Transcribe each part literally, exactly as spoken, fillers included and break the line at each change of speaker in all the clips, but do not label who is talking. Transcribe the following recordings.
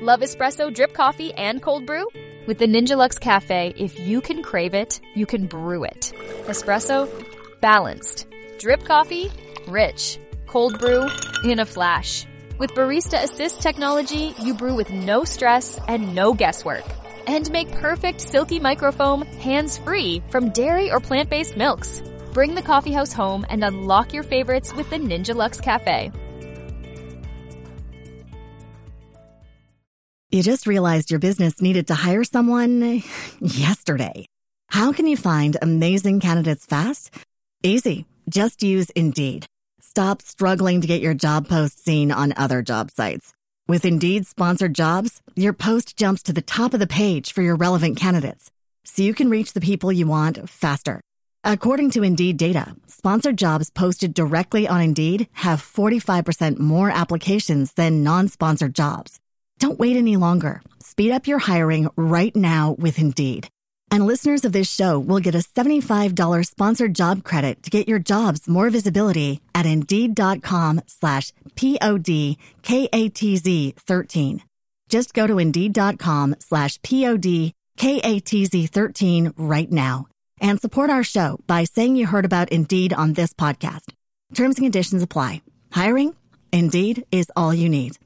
Love espresso, drip coffee, and cold brew? With the Ninja Luxe Cafe, if you can crave it, you can brew it. Espresso, balanced. Drip coffee, rich. Cold brew, in a flash. With Barista Assist technology, you brew with no stress and no guesswork. And make perfect silky microfoam hands-free from dairy or plant-based milks. Bring the coffeehouse home and unlock your favorites with the Ninja Luxe Cafe.
You just realized your business needed to hire someone yesterday. How can you find amazing candidates fast? Easy. Just use Indeed. Stop struggling to get your job post seen on other job sites. With Indeed sponsored jobs, your post jumps to the top of the page for your relevant candidates, so you can reach the people you want faster. According to Indeed data, sponsored jobs posted directly on Indeed have forty-five percent more applications than non-sponsored jobs. Don't wait any longer. Speed up your hiring right now with Indeed. And listeners of this show will get a seventy-five dollars sponsored job credit to get your jobs more visibility at Indeed.com slash P-O-D-K-A-T-Z 13. Just go to Indeed.com slash P-O-D-K-A-T-Z 13 right now and support our show by saying you heard about Indeed on this podcast. Terms and conditions apply. Hiring? Indeed is all you need.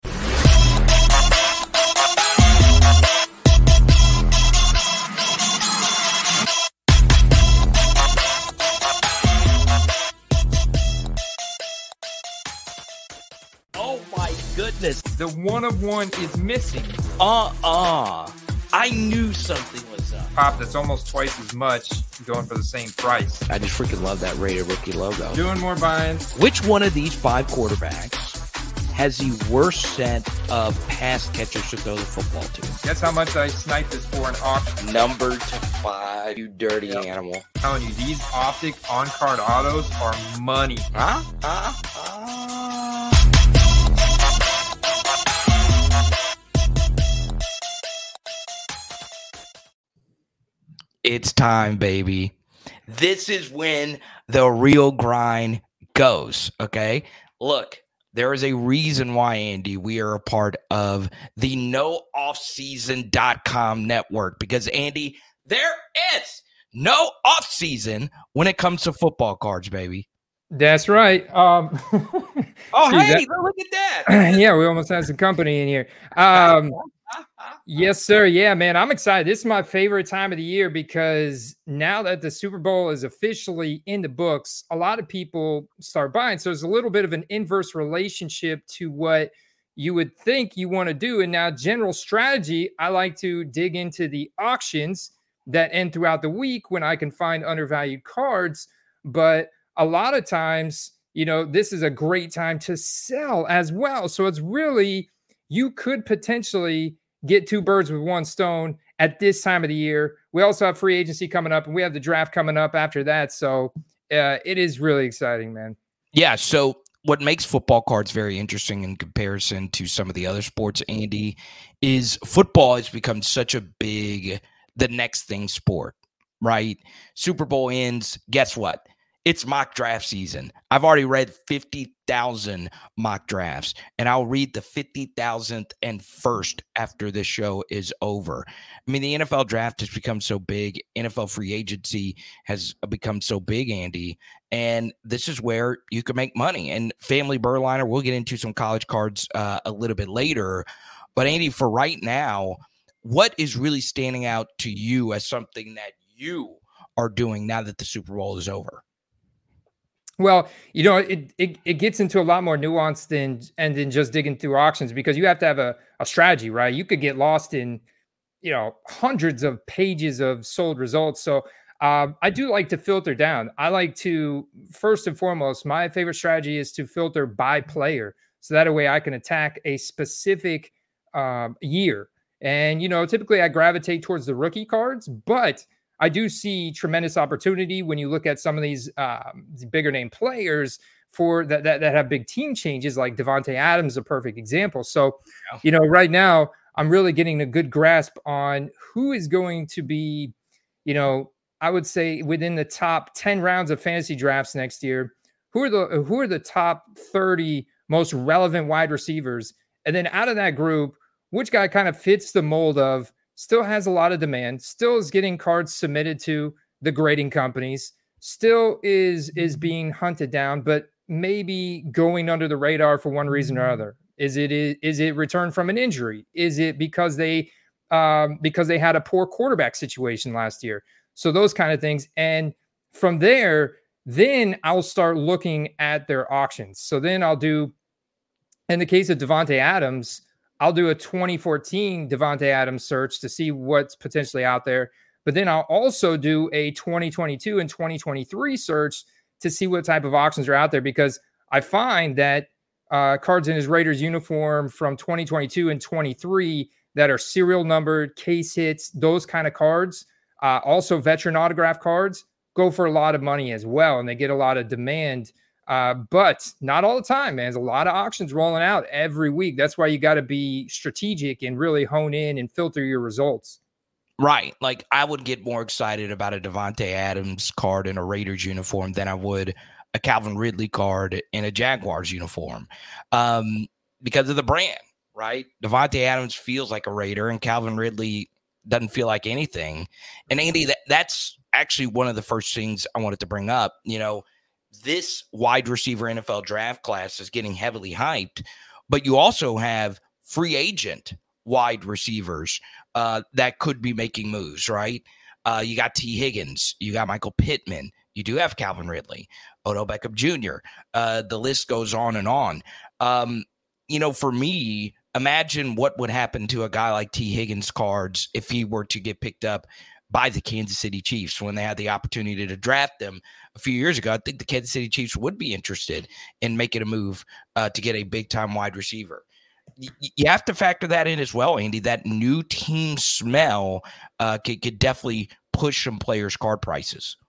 Oh my goodness.
The one of one is missing.
Uh-uh. I knew something was up.
Pop, that's almost twice as much going for the same price.
I just freaking love that Raider rookie logo.
Doing more buyings.
Which one of these five quarterbacks has the worst set of pass catchers to throw the football to?
Guess how much I sniped this for an auction?
Number to five, you dirty
Yep.
animal.
I'm telling you, these optic on-card autos are money.
Huh? Huh? Huh? It's time, baby. This is when the real grind goes, okay? Look, there is a reason why, Andy, we are a part of the no off season dot com network because, Andy, there is no off-season when it comes to football cards, baby.
That's right. Um,
oh, hey,
that.
look at that.
Yeah, we almost had some company in here. Um, yes, sir. Yeah, man, I'm excited. This is my favorite time of the year because now that the Super Bowl is officially in the books, a lot of people start buying. So there's a little bit of an inverse relationship to what you would think you want to do. And now general strategy, I like to dig into the auctions that end throughout the week when I can find undervalued cards. But a lot of times, you know, this is a great time to sell as well. So it's really, you could potentially get two birds with one stone at this time of the year. We also have free agency coming up and we have the draft coming up after that. So uh, it is really exciting, man.
Yeah. So what makes football cards very interesting in comparison to some of the other sports, Andy, is football has become such a big, the next thing sport, right? Super Bowl ends. Guess what? It's mock draft season. I've already read fifty thousand mock drafts, and I'll read the fifty thousandth and first after this show is over. I mean, the N F L draft has become so big. N F L free agency has become so big, Andy, and this is where you can make money. And Family Burliner, we'll get into some college cards uh, a little bit later. But, Andy, for right now, what is really standing out to you as something that you are doing now that the Super Bowl is over?
Well, you know, it, it it gets into a lot more nuance than and than just digging through auctions because you have to have a, a strategy, right? You could get lost in, you know, hundreds of pages of sold results. So um, I do like to filter down. I like to, first and foremost, my favorite strategy is to filter by player. So that way I can attack a specific um, year. And, you know, typically I gravitate towards the rookie cards, but I do see tremendous opportunity when you look at some of these um, bigger name players for that, that that have big team changes, like Devontae Adams, a perfect example. So, yeah. you know, right now I'm really getting a good grasp on who is going to be, you know, I would say within the top ten rounds of fantasy drafts next year. Who are the who are the top thirty most relevant wide receivers, and then out of that group, which guy kind of fits the mold of still has a lot of demand, still is getting cards submitted to the grading companies, still is is being hunted down, but maybe going under the radar for one reason or other. Is it is it return from an injury? Is it because they um, because they had a poor quarterback situation last year? So those kind of things. And from there, then I'll start looking at their auctions. So then I'll do, in the case of Davante Adams, I'll do a twenty fourteen Davante Adams search to see what's potentially out there. But then I'll also do a twenty twenty-two and twenty twenty-three search to see what type of auctions are out there, because I find that uh, cards in his Raiders uniform from twenty twenty-two and twenty-three that are serial numbered, case hits, those kind of cards, uh, also veteran autograph cards, go for a lot of money as well, and they get a lot of demand. Uh, but not all the time, man. There's a lot of auctions rolling out every week. That's why you got to be strategic and really hone in and filter your results.
Right. Like, I would get more excited about a Davante Adams card in a Raiders uniform than I would a Calvin Ridley card in a Jaguars uniform, um, because of the brand, right? Davante Adams feels like a Raider and Calvin Ridley doesn't feel like anything. And Andy, that, that's actually one of the first things I wanted to bring up. You know, this wide receiver N F L draft class is getting heavily hyped, but you also have free agent wide receivers uh, that could be making moves, right? Uh, you got T. Higgins, you got Michael Pittman, you do have Calvin Ridley, Odell Beckham Junior Uh, the list goes on and on. Um, you know, for me, imagine what would happen to a guy like T. Higgins cards if he were to get picked up by the Kansas City Chiefs when they had the opportunity to draft them a few years ago. I think the Kansas City Chiefs would be interested in making a move uh, to get a big-time wide receiver. Y- you have to factor that in as well, Andy. That new team smell uh, could, could definitely push some players' card prices.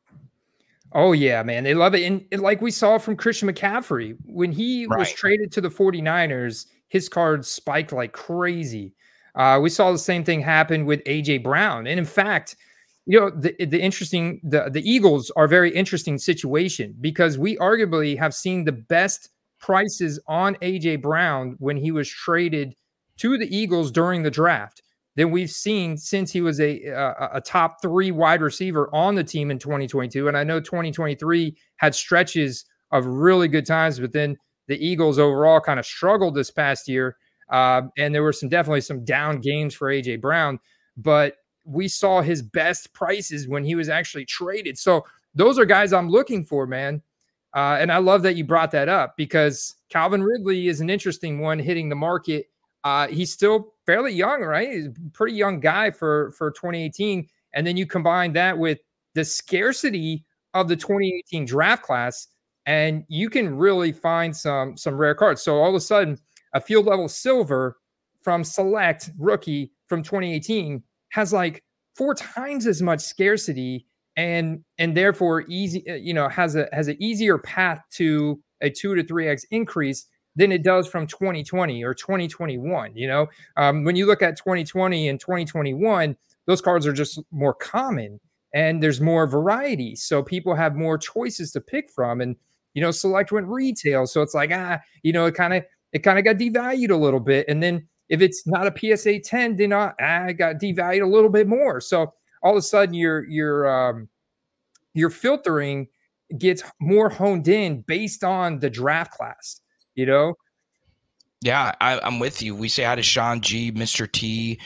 Oh, yeah, man. They love it. And, and like we saw from Christian McCaffrey, when he right. was traded to the 49ers, his cards spiked like crazy. Uh, we saw the same thing happen with A J Brown. And in fact, you know, the, the interesting, the, the Eagles are a very interesting situation, because we arguably have seen the best prices on A J Brown when he was traded to the Eagles during the draft than we've seen since he was a, a, a top three wide receiver on the team in twenty twenty-two. And I know twenty twenty-three had stretches of really good times, but then the Eagles overall kind of struggled this past year. Uh, and there were some definitely some down games for A J Brown, but we saw his best prices when he was actually traded. So those are guys I'm looking for, man. Uh, and I love that you brought that up, because Calvin Ridley is an interesting one hitting the market. Uh, he's still fairly young, right? He's a pretty young guy for, for twenty eighteen. And then you combine that with the scarcity of the twenty eighteen draft class, and you can really find some, some rare cards. So all of a sudden, a field level silver from Select rookie from twenty eighteen has like four times as much scarcity, and and therefore easy, you know, has a has an easier path to a two to three x increase than it does from twenty twenty or twenty twenty-one. You know, um, when you look at twenty twenty and twenty twenty-one, those cards are just more common and there's more variety, so people have more choices to pick from. And you know, Select went retail, so it's like ah, you know, it kind of it kind of got devalued a little bit. And then if it's not a P S A ten, then uh, I got devalued a little bit more. So all of a sudden your, your, um, your filtering gets more honed in based on the draft class, you know?
Yeah, I, I'm with you. We say hi to Sean G, Mister T,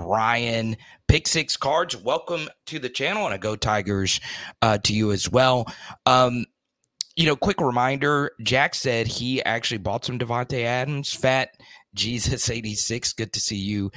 Ryan, Pick Six Cards. Welcome to the channel, and a Go Tigers uh, to you as well. Um, You know, quick reminder, Jack said he actually bought some Davante Adams. Fat Jesus eighty-six, good to see you.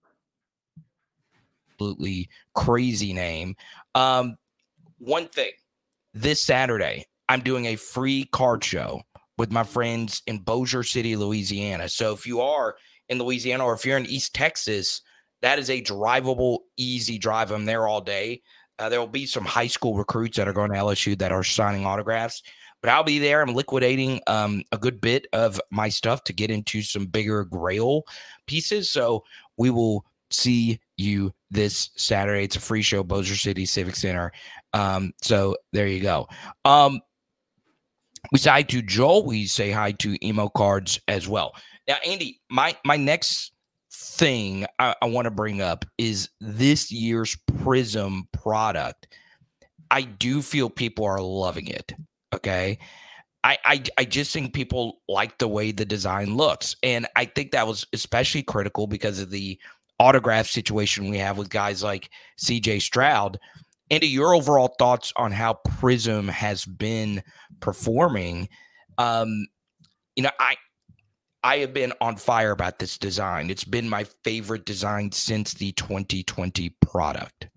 Absolutely crazy name. Um, one thing, this Saturday, I'm doing a free card show with my friends in Bossier City, Louisiana. So if you are in Louisiana, or if you're in East Texas, that is a drivable, easy drive. I'm there all day. Uh, there will be some high school recruits that are going to L S U that are signing autographs. But I'll be there. I'm liquidating um, a good bit of my stuff to get into some bigger Grail pieces. So we will see you this Saturday. It's a free show, Bossier City Civic Center. Um, so there you go. Um, we say hi to Joel. We say hi to Emo Cards as well. Now, Andy, my my next thing I, I want to bring up is this year's Prism product. I do feel people are loving it. Okay. I, I, I just think people like the way the design looks. And I think that was especially critical because of the autograph situation we have with guys like C J Stroud. Andy, your overall thoughts on how Prism has been performing? Um, you know, I I have been on fire about this design. It's been my favorite design since the twenty twenty product.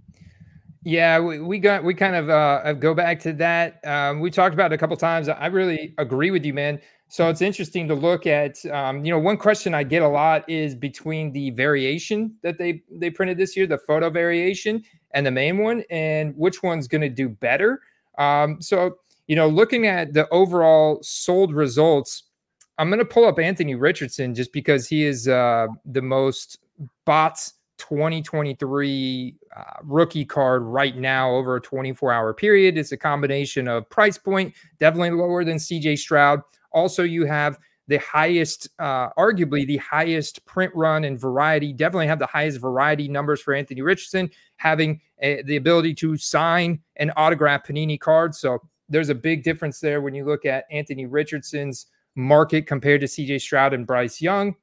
Yeah, we, we got we kind of uh, go back to that. Um, we talked about it a couple times. I really agree with you, man. So it's interesting to look at. Um, you know, one question I get a lot is between the variation that they they printed this year, the photo variation, and the main one, and which one's going to do better. Um, so you know, looking at the overall sold results, I'm going to pull up Anthony Richardson just because he is uh, the most bought twenty twenty-three uh, rookie card right now over a twenty-four hour period. It's a combination of price point, definitely lower than C J Stroud. Also, you have the highest, uh, arguably the highest print run and variety, definitely have the highest variety numbers for Anthony Richardson, having a, the ability to sign and autograph Panini cards. So there's a big difference there when you look at Anthony Richardson's market compared to C J Stroud and Bryce Young.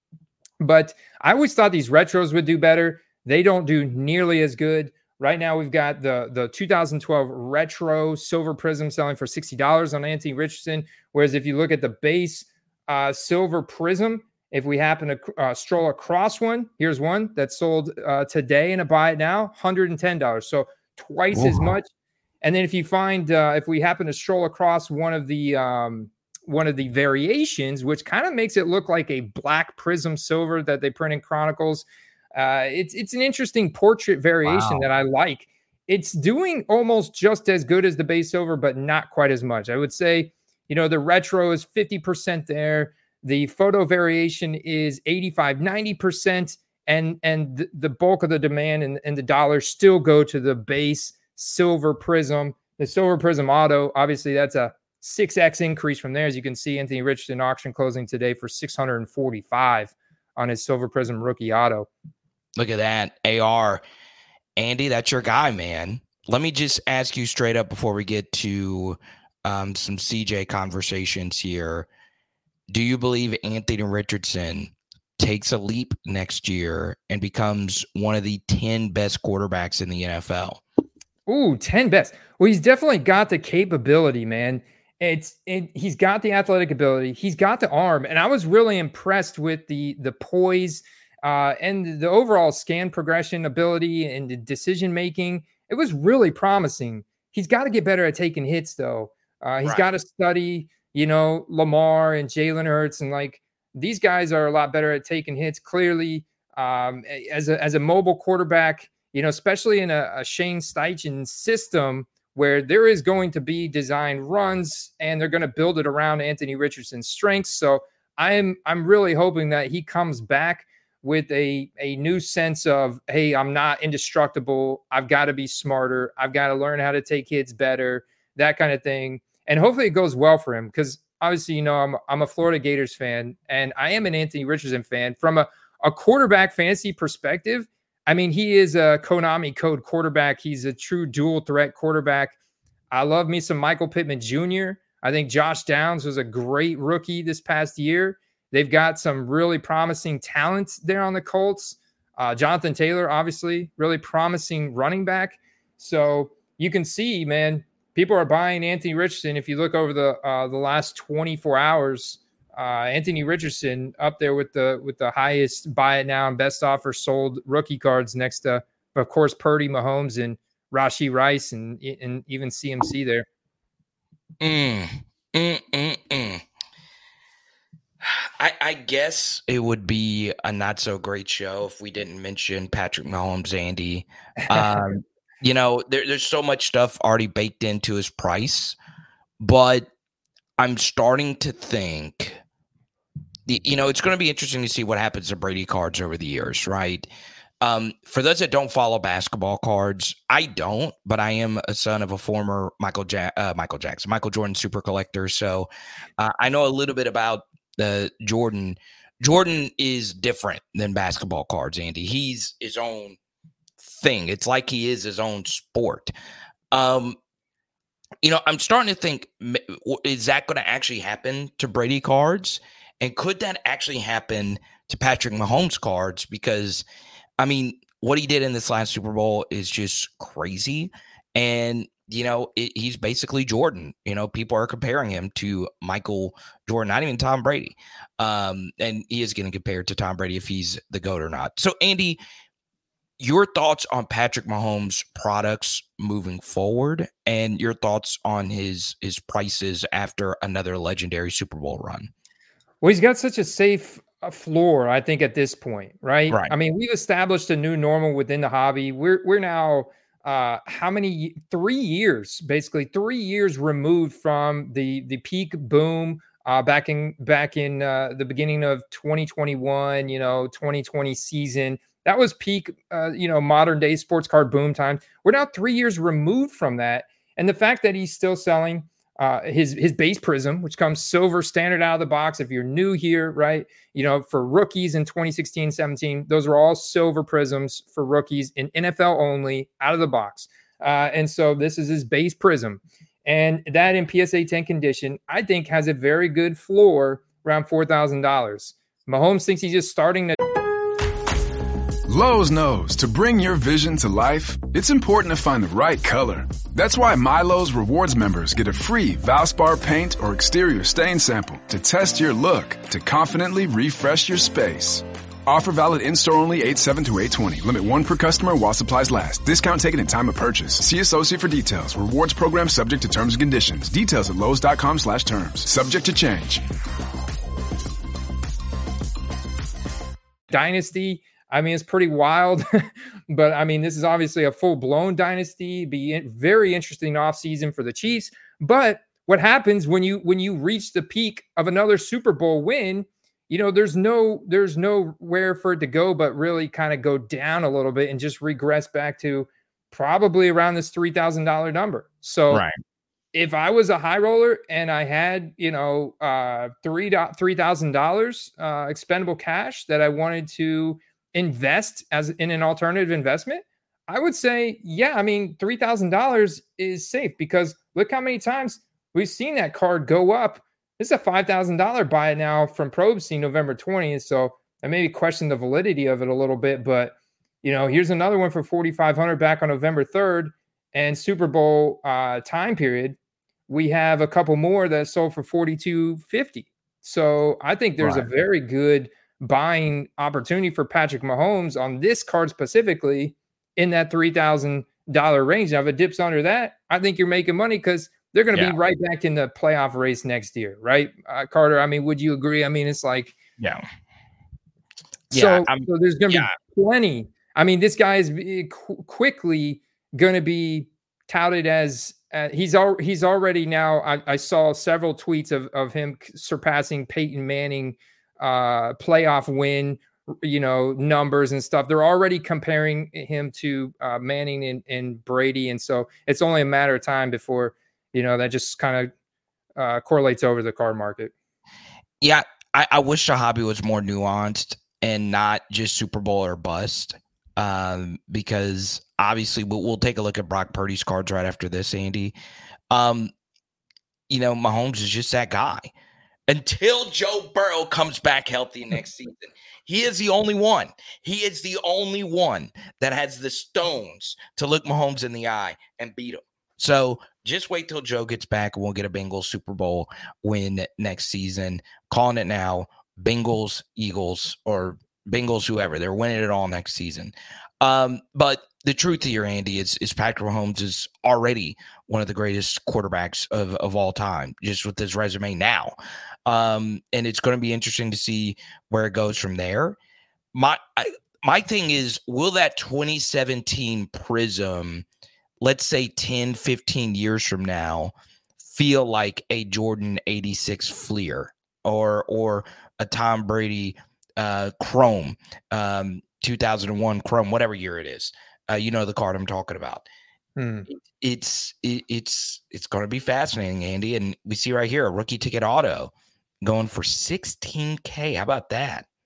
But I always thought these retros would do better. They don't do nearly as good. Right now, we've got the, the two thousand twelve retro silver prism selling for sixty dollars on Anthony Richardson. Whereas if you look at the base uh, silver prism, if we happen to uh, stroll across one, here's one that sold uh, today in a buy it now, one hundred ten dollars. So twice Whoa. as much. And then if you find, uh, if we happen to stroll across one of the, um, one of the variations, which kind of makes it look like a black prism silver that they print in Chronicles. Uh, it's it's an interesting portrait variation wow. that I like. It's doing almost just as good as the base silver, but not quite as much. I would say, you know, the retro is fifty percent there. The photo variation is eighty-five, ninety percent. And, and the, the bulk of the demand and, and the dollars still go to the base silver prism. The silver prism auto, obviously that's a six X increase from there. As you can see, Anthony Richardson auction closing today for six hundred forty-five on his silver prism rookie auto.
Look at that. A R. Andy, that's your guy, man. Let me just ask you straight up before we get to um, some C J conversations here. Do you believe Anthony Richardson takes a leap next year and becomes one of the ten best quarterbacks in the N F L?
Ooh, ten best. Well, he's definitely got the capability, man. It's it, he's got the athletic ability. He's got the arm. And I was really impressed with the the poise uh, and the overall scan progression ability and the decision making. It was really promising. He's got to get better at taking hits, though. Uh, he's right. got to study, you know, Lamar and Jalen Hurts. And like these guys are a lot better at taking hits. Clearly, um, as a, as a mobile quarterback, you know, especially in a, a Shane Steichen system, where there is going to be designed runs and they're going to build it around Anthony Richardson's strengths. So I'm I'm really hoping that he comes back with a, a new sense of, hey, I'm not indestructible. I've got to be smarter. I've got to learn how to take hits better, that kind of thing. And hopefully it goes well for him because obviously, you know, I'm, I'm a Florida Gators fan and I am an Anthony Richardson fan. From a, a quarterback fantasy perspective, I mean, he is a Konami code quarterback. He's a true dual threat quarterback. I love me some Michael Pittman Junior I think Josh Downs was a great rookie this past year. They've got some really promising talent there on the Colts. Uh, Jonathan Taylor, obviously, really promising running back. So you can see, man, people are buying Anthony Richardson. If you look over the uh, the last twenty-four hours, Uh, Anthony Richardson up there with the with the highest buy it now and best offer sold rookie cards next to, of course, Purdy, Mahomes, and Rashee Rice, and and even C M C there.
Mm, mm, mm, mm. I, I guess it would be a not so great show if we didn't mention Patrick Mahomes, Andy. Um, you know, there, there's so much stuff already baked into his price, but I'm starting to think, you know, it's going to be interesting to see what happens to Brady cards over the years, right? Um, for those that don't follow basketball cards, I don't, but I am a son of a former Michael ja- uh, Michael Jackson, Michael Jordan super collector. So uh, I know a little bit about the Jordan Jordan is different than basketball cards, Andy. He's his own thing. It's like he is his own sport. Um, you know, I'm starting to think, is that going to actually happen to Brady cards? And could that actually happen to Patrick Mahomes cards? Because, I mean, what he did in this last Super Bowl is just crazy. And, you know, it, he's basically Jordan. You know, people are comparing him to Michael Jordan, not even Tom Brady. Um, and he is getting compared to Tom Brady if he's the GOAT or not. So, Andy, your thoughts on Patrick Mahomes' products moving forward and your thoughts on his his prices after another legendary Super Bowl run.
Well, he's got such a safe uh, floor, I think, at this point, right?
Right.
I mean, we've established a new normal within the hobby. We're we're now uh, how many three years, basically three years removed from the the peak boom uh, back in back in uh, the beginning of twenty twenty-one, you know, twenty twenty season. That was peak, uh, you know, modern day sports card boom time. We're now three years removed from that. And the fact that he's still selling uh, his his base Prism, which comes silver standard out of the box. If you're new here, right, you know, for rookies in twenty sixteen, seventeen, those were all silver Prisms for rookies in N F L only out of the box. Uh, and so this is his base Prism. And that in P S A ten condition, I think has a very good floor around four thousand dollars. Mahomes thinks he's just starting to.
Lowe's knows to bring your vision to life, it's important to find the right color. That's why MyLowe's Rewards members get a free Valspar paint or exterior stain sample to test your look to confidently refresh your space. Offer valid in-store only eight seven to eight twenty. Limit one per customer while supplies last. Discount taken at time of purchase. See associate for details. Rewards program subject to terms and conditions. Details at Lowe's.com slash terms. Subject to change.
Dynasty. I mean, it's pretty wild, but I mean, this is obviously a full-blown dynasty. Be very interesting offseason for the Chiefs. But what happens when you when you reach the peak of another Super Bowl win? You know, there's no there's nowhere for it to go, but really kind of go down a little bit and just regress back to probably around this three thousand dollars number. So,
right.
If I was a high roller and I had, you know, uh, three three thousand dollars uh, expendable cash that I wanted to invest as in an alternative investment, I would say, yeah, I mean, three thousand dollars is safe because look how many times we've seen that card go up. It's a five thousand dollars buy now from Probstein November twentieth. So I maybe question the validity of it a little bit, but you know, here's another one for forty-five hundred dollars back on November third and Super Bowl uh, time period. We have a couple more that sold for forty-two fifty. So I think there's right. a very good buying opportunity for Patrick Mahomes on this card specifically in that three thousand dollars range. Now, if it dips under that, I think you're making money because they're going to yeah. be right back in the playoff race next year, right, uh, Carter? I mean, would you agree? I mean, it's like,
yeah.
So,
yeah,
so there's going to
yeah.
be plenty. I mean, this guy is qu- quickly going to be touted as uh, he's al- he's already now. I, I saw several tweets of of him surpassing Peyton Manning uh playoff win, you know, numbers and stuff. They're already comparing him to uh Manning and, and Brady, and so it's only a matter of time before, you know, that just kind of uh correlates over the card market.
Yeah, I, I wish the hobby was more nuanced and not just Super Bowl or bust, um because obviously we'll, we'll take a look at Brock Purdy's cards right after this, Andy. Um you know, Mahomes is just that guy. Until Joe Burrow comes back healthy next season, he is the only one. He is the only one that has the stones to look Mahomes in the eye and beat him. So just wait till Joe gets back and we'll get a Bengals Super Bowl win next season. Calling it now, Bengals, Eagles, or Bengals, whoever. They're winning it all next season. Um, but the truth here, Andy, is, is Patrick Mahomes is already one of the greatest quarterbacks of, of all time, just with his resume now. Um, and it's going to be interesting to see where it goes from there. My I, my thing is, will that twenty seventeen Prism, let's say ten, fifteen years from now, feel like a Jordan eighty-six Fleer or or a Tom Brady uh, Chrome, um, two thousand one Chrome, whatever year it is? Uh, you know the card I'm talking about. Hmm. It, it's it, it's it's going to be fascinating, Andy. And we see right here a rookie ticket auto going for sixteen K. How about that?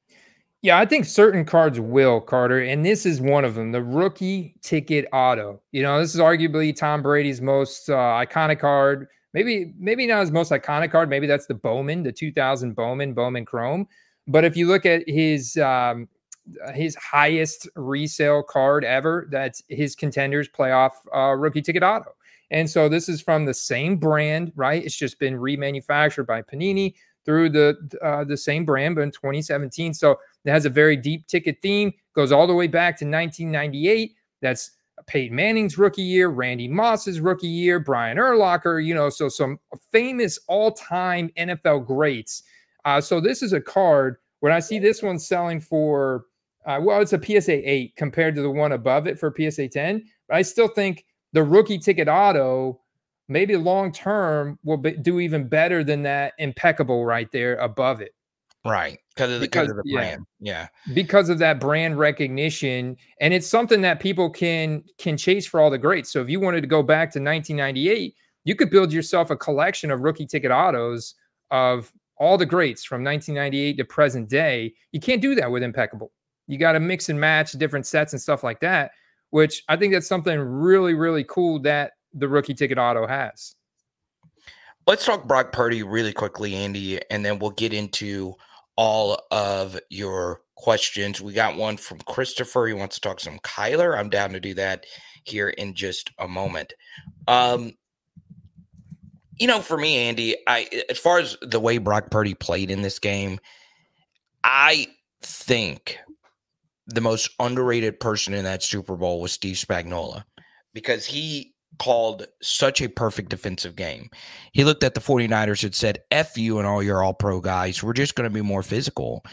Yeah, I think certain cards will, Carter, and this is one of them, the rookie ticket auto. You know, this is arguably Tom Brady's most uh, iconic card. Maybe, maybe not his most iconic card. Maybe that's the Bowman, the two thousand Bowman, Bowman Chrome. But if you look at his um, his highest resale card ever, that's his Contenders playoff uh, rookie ticket auto. And so this is from the same brand, right? It's just been remanufactured by Panini through the uh, the same brand, but in twenty seventeen. So it has a very deep ticket theme, goes all the way back to nineteen ninety-eight. That's Peyton Manning's rookie year, Randy Moss's rookie year, Brian Urlacher, you know, so some famous all-time N F L greats. Uh, so this is a card, when I see this one selling for, uh, well, it's a P S A eight compared to the one above it for P S A ten, but I still think the rookie ticket auto, maybe long-term, will be, do even better than that impeccable right there above it.
Right. Because of the, because, of the brand. Yeah. yeah.
Because of that brand recognition. And it's something that people can can chase for all the greats. So if you wanted to go back to nineteen ninety-eight, you could build yourself a collection of rookie ticket autos of all the greats from nineteen ninety-eight to present day. You can't do that with impeccable. You got to mix and match different sets and stuff like that, which I think that's something really, really cool that the rookie ticket auto has.
Let's talk Brock Purdy really quickly, Andy, and then we'll get into all of your questions. We got one from Christopher. He wants to talk some Kyler. I'm down to do that here in just a moment. Um, you know, for me, Andy, I as far as the way Brock Purdy played in this game, I think the most underrated person in that Super Bowl was Steve Spagnuolo, because he called such a perfect defensive game. He looked at the 49ers and said, F you and all your all-pro guys. We're just going to be more physical.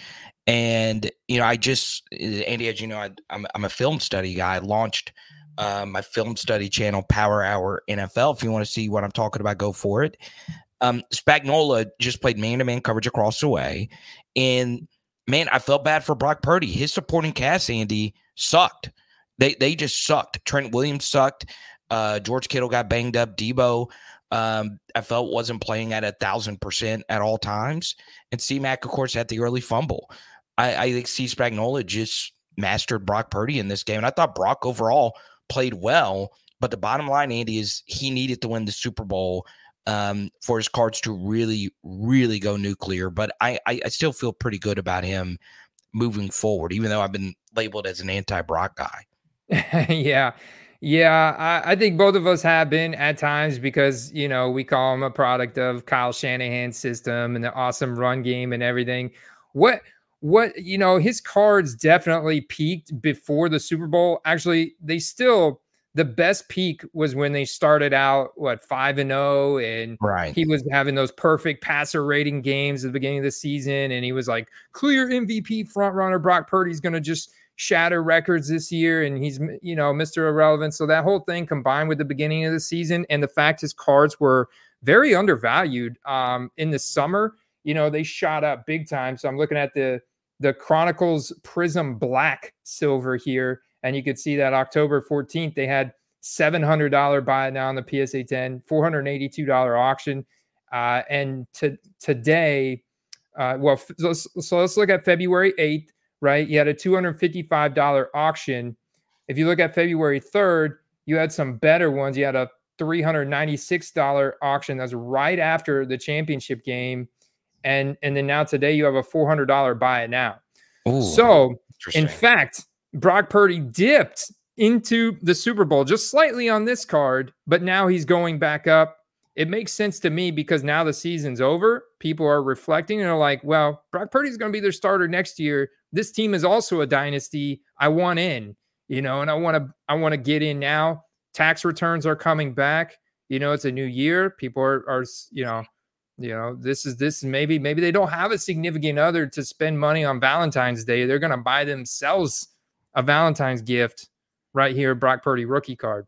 And, you know, I just, Andy, as you know, I, I'm, I'm a film study guy. I launched uh, my film study channel, Power Hour N F L. If you want to see what I'm talking about, go for it. Um, Spagnuolo just played man-to-man coverage across the way. And, man, I felt bad for Brock Purdy. His supporting cast, Andy, sucked. They, they just sucked. Trent Williams sucked. Uh, George Kittle got banged up. Debo, um, I felt wasn't playing at a thousand percent at all times. And C-Mac, of course, had the early fumble. I, I think Steve Spagnuolo just mastered Brock Purdy in this game. And I thought Brock overall played well. But the bottom line, Andy, is he needed to win the Super Bowl um, for his Cards to really, really go nuclear. But I, I, I still feel pretty good about him moving forward, even though I've been labeled as an anti-Brock guy.
yeah. Yeah, I, I think both of us have been at times because, you know, we call him a product of Kyle Shanahan's system and the awesome run game and everything. What, what, you know, his Cards definitely peaked before the Super Bowl. Actually, they still, the best peak was when they started out, what, five and oh, and
right.
He was having those perfect passer rating games at the beginning of the season. And he was like, clear M V P front runner. Brock Purdy's going to just shatter records this year, and he's, you know, Mister Irrelevant. So that whole thing combined with the beginning of the season and the fact his cards were very undervalued um, in the summer, you know, they shot up big time. So I'm looking at the the Chronicles Prism Black Silver here, and you could see that October fourteenth they had seven hundred dollars buy it now on the P S A ten, four hundred eighty-two dollars auction, uh, and to today, uh, well, so, so let's look at February eighth. Right? You had a two hundred fifty-five dollars auction. If you look at February third, you had some better ones. You had a three hundred ninety-six dollars auction. That's right after the championship game. And, and then now today you have a four hundred dollars buy it now.
Ooh,
so in fact, Brock Purdy dipped into the Super Bowl just slightly on this card, but now he's going back up. It makes sense to me because now the season's over. People are reflecting and are like, well, Brock Purdy's going to be their starter next year. This team is also a dynasty. I want in, you know, and I want to, I want to get in now. Tax returns are coming back. You know, it's a new year. People are, are, you know, you know, this is, this maybe, maybe they don't have a significant other to spend money on Valentine's Day. They're going to buy themselves a Valentine's gift right here. Brock Purdy rookie card.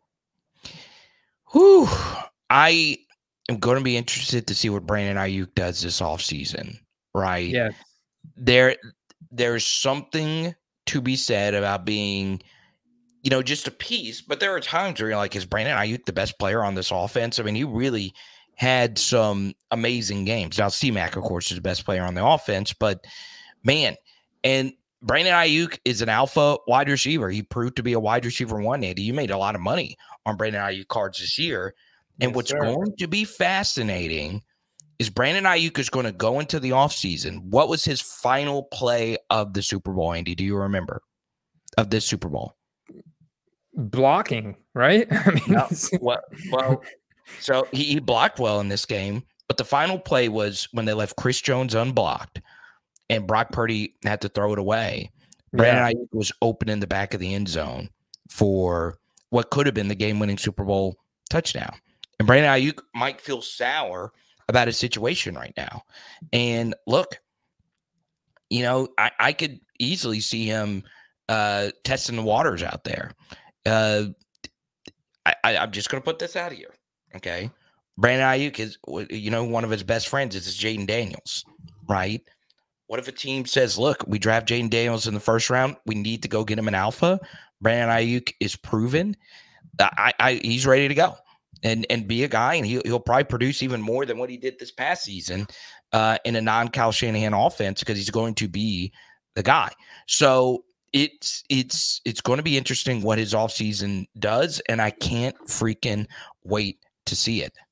Whew. I am going to be interested to see what Brandon Ayuk does this offseason, right?
Yeah.
There, there's something to be said about being, you know, just a piece, but there are times where you're like, is Brandon Ayuk the best player on this offense? I mean, he really had some amazing games. Now, C-Mac, of course, is the best player on the offense, but man, and Brandon Ayuk is an alpha wide receiver. He proved to be a wide receiver one, Andy. You made a lot of money on Brandon Ayuk cards this year. And
Yes,
what's
sir.
going to be fascinating is Brandon Ayuk is going to go into the offseason. What was his final play of the Super Bowl, Andy? Do you remember of this Super Bowl?
Blocking, right? I mean,
No. Well, well so he, he blocked well in this game, but the final play was when they left Chris Jones unblocked and Brock Purdy had to throw it away. Brandon
yeah.
Ayuk was open in the back of the end zone for what could have been the game-winning Super Bowl touchdown. And Brandon Ayuk might feel sour about his situation right now. And look, you know, I, I could easily see him uh, testing the waters out there. Uh, I, I, I'm just going to put this out here, okay? Brandon Ayuk is, you know, one of his best friends is Jaden Daniels, right? What if a team says, look, we draft Jaden Daniels in the first round. We need to go get him an alpha. Brandon Ayuk is proven. I, I, he's ready to go and, and be a guy, and he'll, he'll probably produce even more than what he did this past season uh, in a non-Kyle Shanahan offense because he's going to be the guy. So it's it's it's going to be interesting what his offseason does, and I can't freaking wait to see it.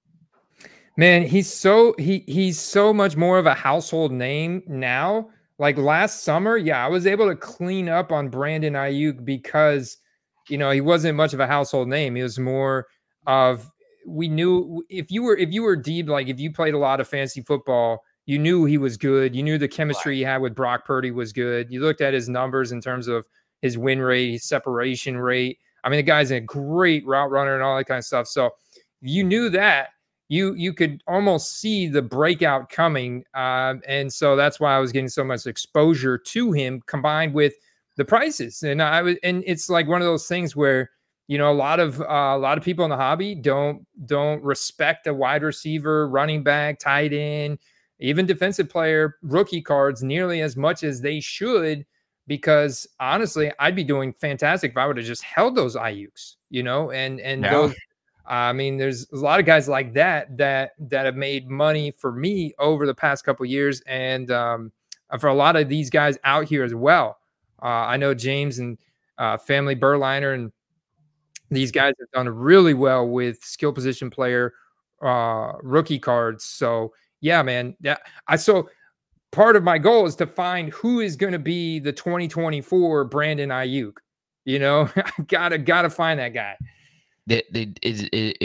Man, he's so he he's so much more of a household name now. Like last summer, yeah, I was able to clean up on Brandon Ayuk because, you know, he wasn't much of a household name. He was more of, we knew if you were if you were deep, like if you played a lot of fantasy football, you knew he was good. You knew the chemistry he had with Brock Purdy was good. You looked at his numbers in terms of his win rate, his separation rate. I mean, the guy's a great route runner and all that kind of stuff. So you knew that. You you could almost see the breakout coming. Um, and so that's why I was getting so much exposure to him combined with the prices. And I was, and it's like one of those things where, you know, a lot of uh, a lot of people in the hobby don't don't respect a wide receiver, running back, tight end, even defensive player, rookie cards nearly as much as they should, because honestly, I'd be doing fantastic if I would have just held those Ayuks, you know, and, and
Yeah.
those, I mean, there's a lot of guys like that, that, that have made money for me over the past couple of years. And um, for a lot of these guys out here as well. Uh, I know James and uh, Family Burliner and these guys have done really well with skill position player uh, rookie cards. So yeah, man. Yeah. I, so part of my goal is to find who is going to be the twenty twenty-four Brandon Ayuk. You know, I gotta, gotta find that guy.
It, it, it, it,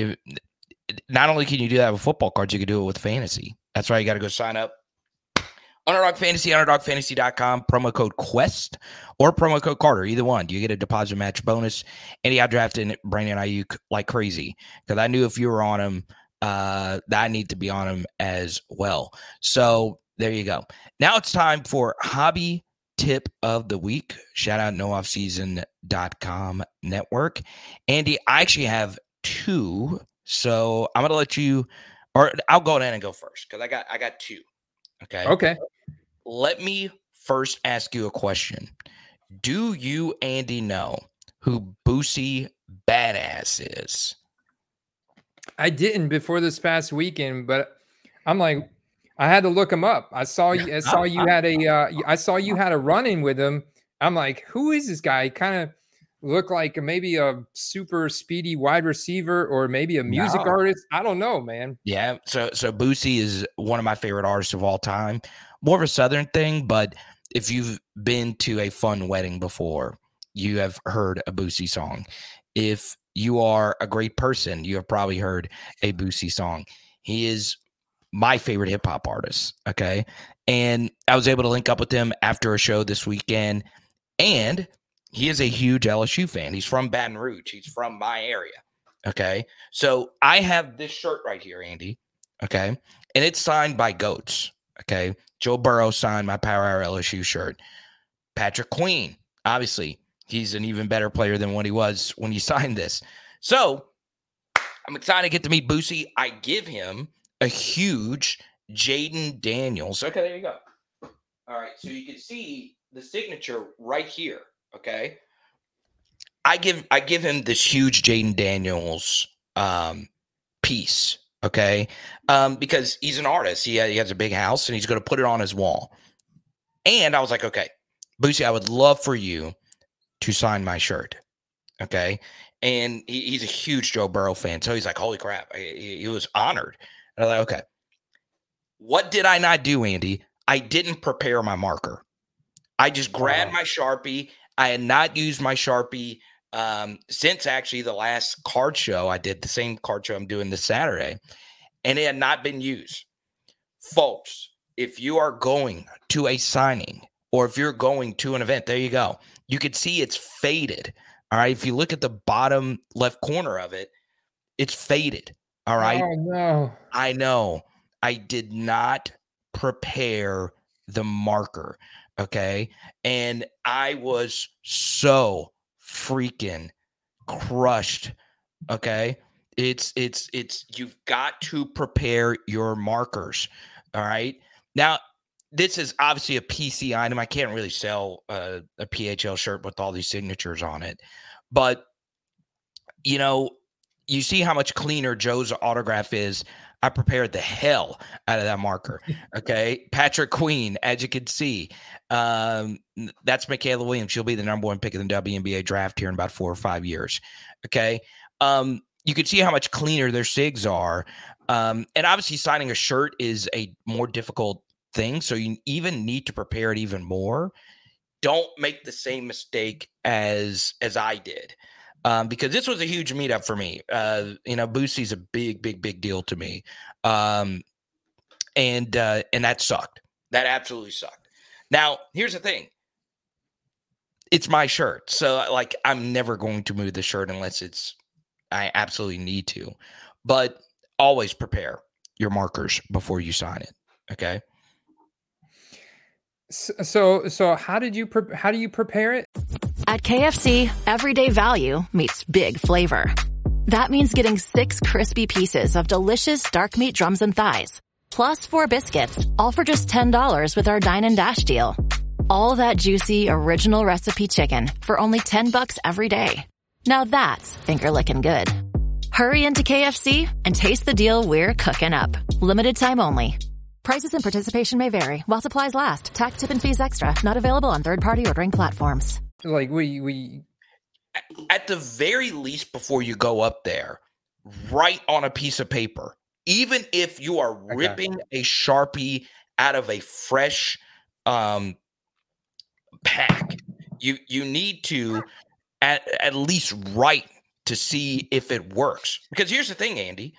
it, not only can you do that with football cards, you can do it with fantasy. That's why you got to go sign up. Underdog Fantasy, underdog fantasy dot com, promo code Quest or promo code Carter, either one. You get a deposit match bonus. And I drafted Brandon Ayuk like crazy because I knew if you were on him, uh, that I need to be on him as well. So there you go. Now it's time for Hobby Tip of the Week. Shout out no off season dot com network. Andy, I actually have two. So I'm going to let you, or I'll go ahead and go first because I got I got two. Okay.
Okay.
Let me first ask you a question. Do you, Andy, know who Boosie Badass is?
I didn't before this past weekend, but I'm like, I had to look him up. I saw you. I saw you had a. Uh, I saw you had a run in with him. I'm like, who is this guy? He kind of looked like maybe a super speedy wide receiver or maybe a music
No.
artist. I don't know, man.
Yeah. So so Boosie is one of my favorite artists of all time. More of a Southern thing, but if you've been to a fun wedding before, you have heard a Boosie song. If you are a great person, you have probably heard a Boosie song. He is my favorite hip hop artist. Okay. And I was able to link up with him after a show this weekend. And he is a huge L S U fan. He's from Baton Rouge. He's from my area. Okay. So I have this shirt right here, Andy. Okay. And it's signed by GOATs. Okay. Joe Burrow signed my Power Hour L S U shirt. Patrick Queen, obviously, he's an even better player than what he was when he signed this. So I'm excited to get to meet Boosie. I give him a huge Jaden Daniels. Okay, there you go. All right, so you can see the signature right here. Okay, I give I give him this huge Jaden Daniels um, piece. Okay, um, because he's an artist. He he has a big house and he's going to put it on his wall. And I was like, okay, Boosie, I would love for you to sign my shirt. Okay. And he, he's a huge Joe Burrow fan. So he's like, holy crap. He, he was honored. And I'm like, okay. What did I not do, Andy? I didn't prepare my marker. I just grabbed my Sharpie. I had not used my Sharpie um, since actually the last card show. I did the same card show I'm doing this Saturday, and it had not been used. Folks, if you are going to a signing or if you're going to an event, there you go. You can see it's faded. All right. If you look at the bottom left corner of it, it's faded. All right.
Oh, no.
I know. I did not prepare the marker. Okay. And I was so freaking crushed. Okay. It's, it's, it's, you've got to prepare your markers. All right. Now, this is obviously a P C item. I can't really sell uh, a P H L shirt with all these signatures on it. But, you know, you see how much cleaner Joe's autograph is. I prepared the hell out of that marker. Okay. Patrick Queen, as you can see, um, that's Michaela Williams. She'll be the number one pick in the W N B A draft here in about four or five years. Okay. Um, you can see how much cleaner their sigs are. Um, and obviously signing a shirt is a more difficult thing. So you even need to prepare it even more. Don't make the same mistake as, as I did. Um, because this was a huge meetup for me. Uh, you know, Boosie's a big, big, big deal to me. Um, and, uh, and that sucked. That absolutely sucked. Now, here's the thing. It's my shirt. So like, I'm never going to move the shirt unless it's, I absolutely need to, but always prepare your markers before you sign it. Okay.
So, so how did you, pre- how do you prepare it?
At K F C, everyday value meets big flavor. That means getting six crispy pieces of delicious dark meat drums and thighs, plus four biscuits, all for just ten dollars with our Dine and Dash deal. All that juicy, original recipe chicken for only ten bucks every day. Now that's finger-licking good. Hurry into K F C and taste the deal we're cooking up. Limited time only. Prices and participation may vary while supplies last. Tax, tip, and fees extra. Not available on third-party ordering platforms.
Like we we
at the very least, before you go up there, write on a piece of paper. Even if you are ripping okay. a Sharpie out of a fresh um, pack, you you need to at, at least write to see if it works. Because here's the thing, Andy.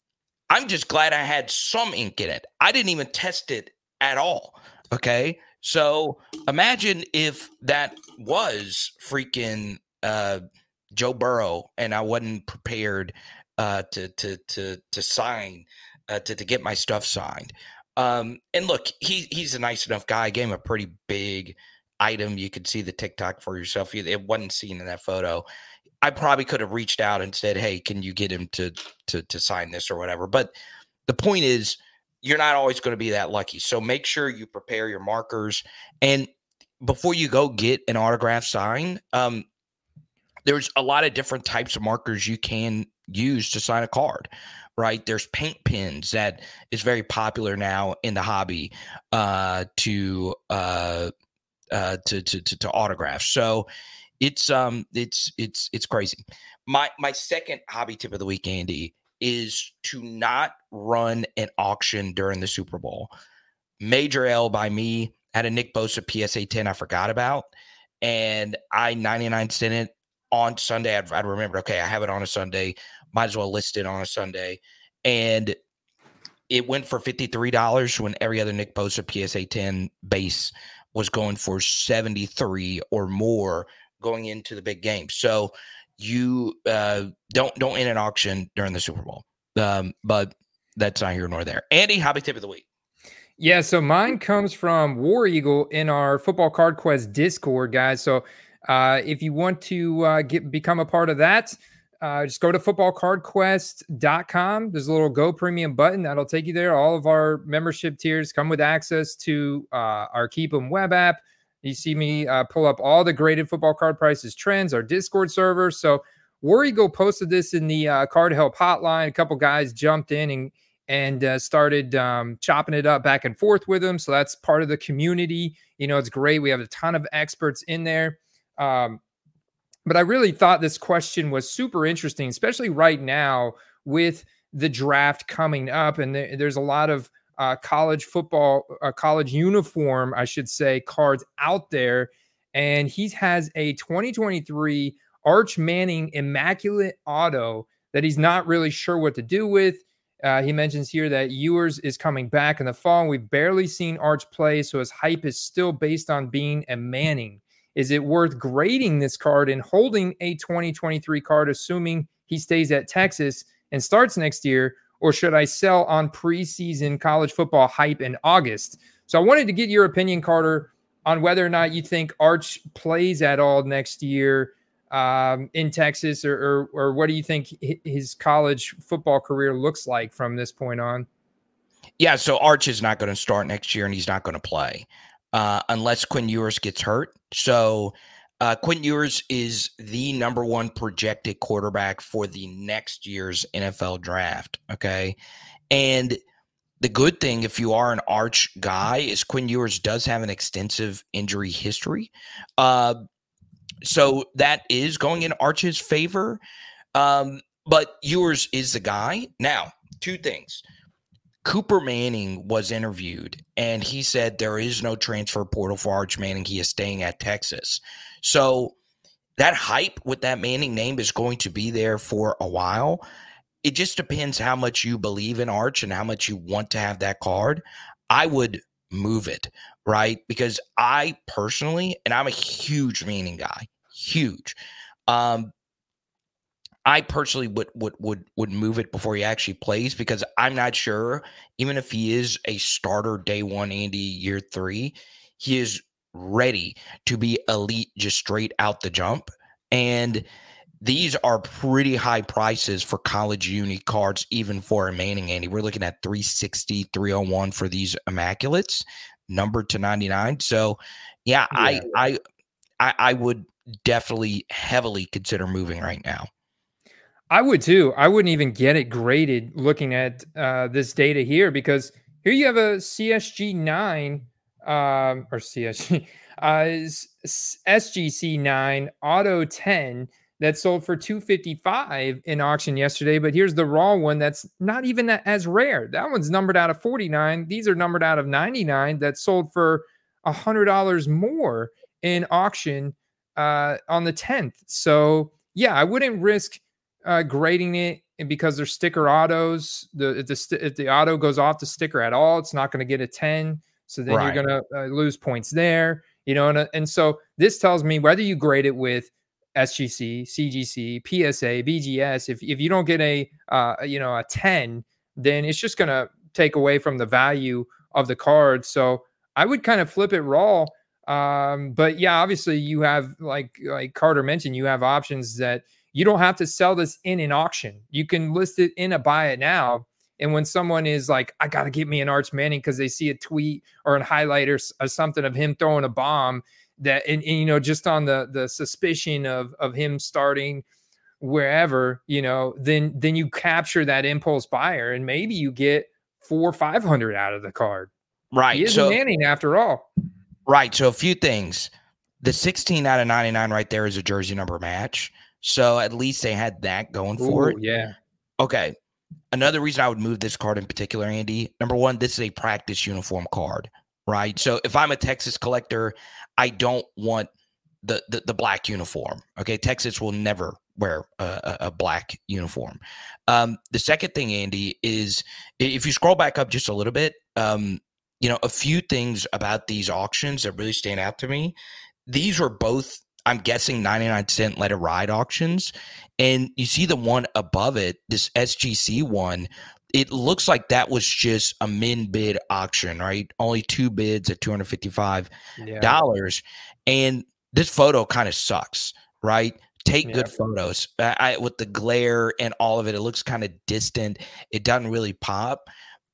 I'm just glad I had some ink in it. I didn't even test it at all. Okay. So imagine if that was freaking uh, Joe Burrow and I wasn't prepared uh, to, to, to, to sign, uh, to, to get my stuff signed. Um, and look, he, he's a nice enough guy. I gave him a pretty big item. You could see the TikTok for yourself. It wasn't seen in that photo. I probably could have reached out and said, hey, can you get him to, to, to sign this or whatever? But the point is, you're not always going to be that lucky. So make sure you prepare your markers. And before you go get an autograph signed, um, there's a lot of different types of markers you can use to sign a card, right? There's paint pens that is very popular now in the hobby uh, to, uh, uh, to, to, to, to autograph. So it's, um, it's, it's, it's crazy. My, my second hobby tip of the week, Andy, is to not run an auction during the Super Bowl. Major L by me. Had a Nick Bosa P S A ten I forgot about, and I ninety-nine cent it on Sunday. I'd, I'd remembered, okay, I have it on a Sunday. Might as well list it on a Sunday. And it went for fifty-three dollars when every other Nick Bosa P S A ten base was going for seventy-three or more going into the big game. So you uh, don't don't enter an auction during the Super Bowl. Um, but that's not here nor there. Andy, hobby tip of the week.
Yeah, so mine comes from War Eagle in our Football Card Quest Discord, guys. So uh, if you want to uh, get become a part of that, uh, just go to football card quest dot com. There's a little Go Premium button that'll take you there. All of our membership tiers come with access to uh, our Keep 'em web app. You see me uh, pull up all the graded football card prices trends, our Discord server. So War Eagle posted this in the uh, Card Help hotline. A couple guys jumped in and and uh, started um, chopping it up back and forth with him. So that's part of the community. You know, it's great. We have a ton of experts in there. Um, but I really thought this question was super interesting, especially right now with the draft coming up. And there, there's a lot of uh, college football, uh, college uniform, I should say, cards out there. And he has a twenty twenty-three Arch Manning Immaculate Auto that he's not really sure what to do with. Uh, he mentions here that Ewers is coming back in the fall. We've barely seen Arch play, so his hype is still based on being a Manning. Is it worth grading this card and holding a twenty twenty-three card, assuming he stays at Texas and starts next year, or should I sell on preseason college football hype in August? So I wanted to get your opinion, Carter, on whether or not you think Arch plays at all next year um, in Texas, or, or or what do you think his college football career looks like from this point on?
Yeah, so Arch is not going to start next year, and he's not going to play uh, unless Quinn Ewers gets hurt. So uh, Quinn Ewers is the number one projected quarterback for the next year's N F L draft, okay? And the good thing, if you are an Arch guy, is Quinn Ewers does have an extensive injury history. Uh, so that is going in Arch's favor. Um, but Ewers is the guy. Now, two things. Cooper Manning was interviewed, and he said there is no transfer portal for Arch Manning. He is staying at Texas. So that hype with that Manning name is going to be there for a while. It just depends how much you believe in Arch and how much you want to have that card. I would move it, right? Because I personally, and I'm a huge Manning guy, huge. Um, I personally would would would would move it before he actually plays, because I'm not sure, even if he is a starter day one, Andy, year three, he is ready to be elite just straight out the jump. And these are pretty high prices for college uni cards, even for a Manning, Andy. We're looking at three sixty, three oh one for these Immaculates, numbered to ninety-nine. So, yeah, yeah. I, I I I would definitely heavily consider moving right now.
I would too. I wouldn't even get it graded looking at uh, this data here, because here you have a C S G nine um, or C S G, uh, S G C nine Auto ten that sold for two fifty-five in auction yesterday. But here's the raw one that's not even as rare. That one's numbered out of forty-nine. These are numbered out of ninety-nine that sold for one hundred dollars more in auction uh, on the tenth. So, yeah, I wouldn't risk uh, grading it, and because they're sticker autos. The if the, if the auto goes off the sticker at all, it's not going to get a ten. So then right. you're going to uh, lose points there. You know, and, and so this tells me whether you grade it with S G C, C G C, P S A, B G S, if if you don't get a uh, you know a ten, then it's just going to take away from the value of the card. So I would kind of flip it raw. Um, but yeah, obviously you have, like like Carter mentioned, you have options that you don't have to sell this in an auction. You can list it in a buy it now. And when someone is like, I got to get me an Arch Manning because they see a tweet or a highlight or, or something of him throwing a bomb, that, and, and you know, just on the the suspicion of of him starting wherever, you know, then then you capture that impulse buyer, and maybe you get four or five hundred out of the card.
Right.
He is
so,
Manning after all.
Right. So a few things. The sixteen out of ninety-nine right there is a jersey number match. So at least they had that going for
Ooh,
it.
Yeah.
Okay. Another reason I would move this card in particular, Andy, number one, this is a practice uniform card, right? So if I'm a Texas collector, I don't want the the, the black uniform. Okay. Texas will never wear a, a black uniform. Um, the second thing, Andy, is if you scroll back up just a little bit, um, you know, a few things about these auctions that really stand out to me. These were both, I'm guessing, ninety-nine cent let it ride auctions. And you see the one above it, this S G C one, it looks like that was just a min bid auction, right? Only two bids at two hundred fifty-five dollars. Yeah. And this photo kind of sucks, right? Take yeah. good photos. I, I, with the glare and all of it, it looks kind of distant. It doesn't really pop.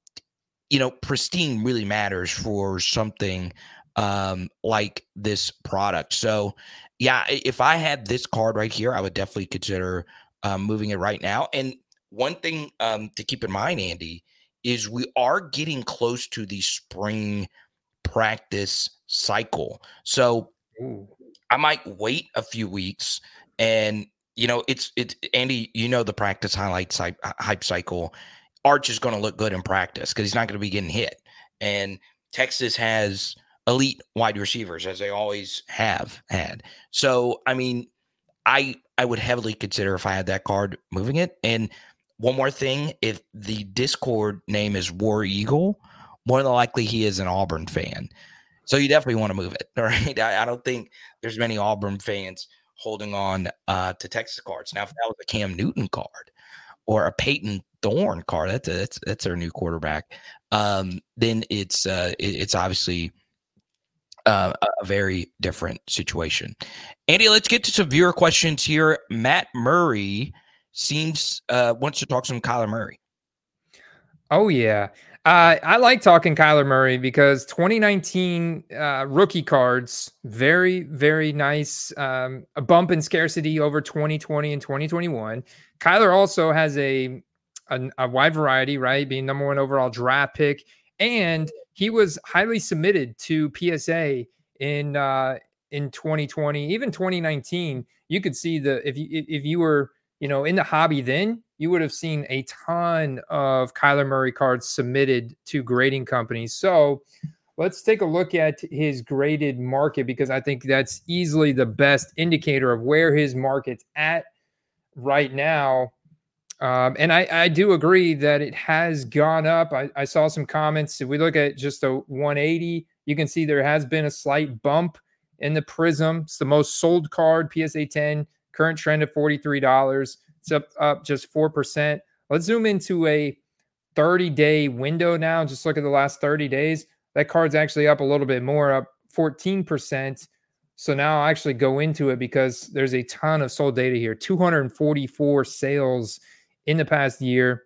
You know, pristine really matters for something um, like this product. So, yeah, if I had this card right here, I would definitely consider um, moving it right now. And one thing um, to keep in mind, Andy, is we are getting close to the spring practice cycle. So Ooh. I might wait a few weeks and, you know, it's, it's Andy, you know, the practice highlights hype, hype cycle. Arch is going to look good in practice because he's not going to be getting hit. And Texas has elite wide receivers, as they always have had. So, I mean, I I would heavily consider, if I had that card, moving it. And one more thing, if the Discord name is War Eagle, more than likely he is an Auburn fan. So you definitely want to move it, all right? I, I don't think there's many Auburn fans holding on uh, to Texas cards. Now, if that was a Cam Newton card or a Peyton Thorne card, that's a, that's that's their new quarterback. Um, then it's uh, it, it's obviously uh, a very different situation. Andy, let's get to some viewer questions here. Matt Murray seems uh, wants to talk some Kyler Murray.
Oh yeah, uh, I like talking Kyler Murray because twenty nineteen uh, rookie cards, very very nice. Um, a bump in scarcity over twenty twenty and twenty twenty-one. Kyler also has a A, a wide variety, right? Being number one overall draft pick. And he was highly submitted to P S A in uh, in twenty twenty, even twenty nineteen. You could see the, if you, if you were, you know, in the hobby then, you would have seen a ton of Kyler Murray cards submitted to grading companies. So let's take a look at his graded market, because I think that's easily the best indicator of where his market's at right now. Um, and I, I do agree that it has gone up. I, I saw some comments. If we look at just a one eighty, you can see there has been a slight bump in the Prism. It's the most sold card, P S A ten, current trend of forty-three dollars. It's up, up just four percent. Let's zoom into a thirty-day window now. Just look at the last thirty days. That card's actually up a little bit more, up fourteen percent. So now I'll actually go into it because there's a ton of sold data here. two hundred forty-four sales in the past year.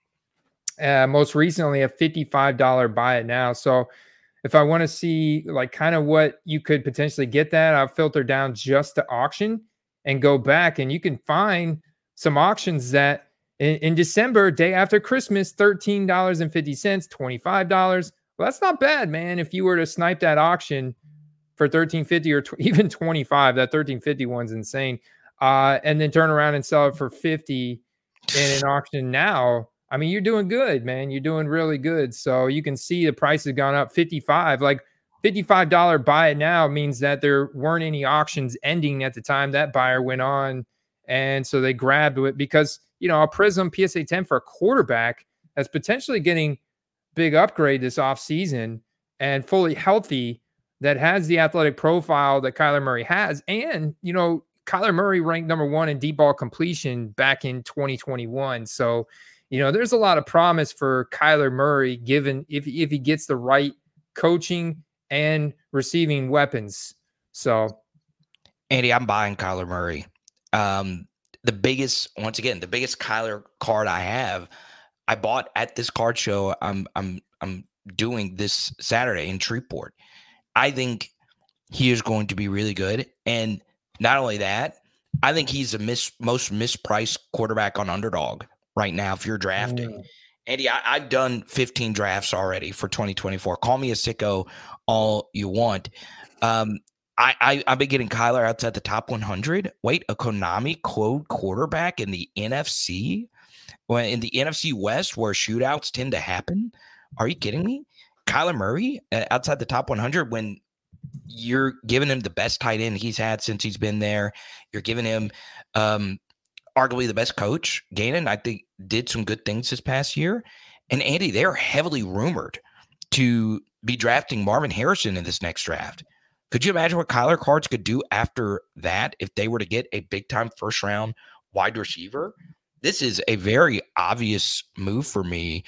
Uh, most recently, a fifty-five dollars buy it now. So if I want to see like kind of what you could potentially get that, I'll filter down just to auction and go back, and you can find some auctions that in, in December, day after Christmas, thirteen dollars and fifty cents, twenty-five dollars. Well, that's not bad, man. If you were to snipe that auction for thirteen fifty or tw- even twenty-five, that thirteen fifty one's insane. Uh, and then turn around and sell it for fifty in an auction now. I mean, you're doing good, man. You're doing really good. So you can see the price has gone up fifty-five. Like fifty-five dollars buy it now means that there weren't any auctions ending at the time that buyer went on. And so they grabbed it because, you know, a Prism P S A ten for a quarterback that's potentially getting big upgrade this offseason and fully healthy, that has the athletic profile that Kyler Murray has. And, you know, Kyler Murray ranked number one in deep ball completion back in twenty twenty-one. So, you know, there's a lot of promise for Kyler Murray, given if, if he gets the right coaching and receiving weapons. So,
Andy, I'm buying Kyler Murray. Um, the biggest, once again, the biggest Kyler card I have, I bought at this card show I'm I'm I'm doing this Saturday in Shreveport. I think he is going to be really good. And not only that, I think he's the mis- most mispriced quarterback on Underdog right now if you're drafting. Mm. Andy, I, I've done fifteen drafts already for twenty twenty-four. Call me a sicko all you want. Um, I, I, I've been getting Kyler outside the top one hundred. Wait, a Konami code quarterback in the N F C? Well, in the N F C West where shootouts tend to happen? Are you kidding me? Kyler Murray uh, outside the top one hundred when you're giving him the best tight end he's had since he's been there. You're giving him um, arguably the best coach. Gannon, I think, did some good things this past year. And Andy, they're heavily rumored to be drafting Marvin Harrison in this next draft. Could you imagine what Kyler cards could do after that if they were to get a big-time first-round wide receiver? This is a very obvious move for me.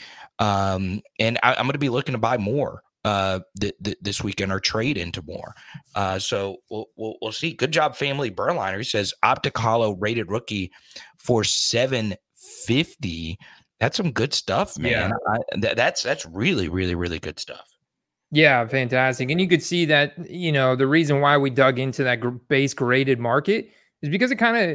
Um, and I, I'm going to be looking to buy more uh th- th- this weekend or trade into more. Uh so we'll, we'll we'll see. Good job, Family Burliner. He says Optic Hollow rated rookie for seven fifty. That's some good stuff, man.
Yeah.
I, th- that's that's really really really good stuff.
Yeah, fantastic. And you could see that, you know, the reason why we dug into that gr- base graded market is because it kind of,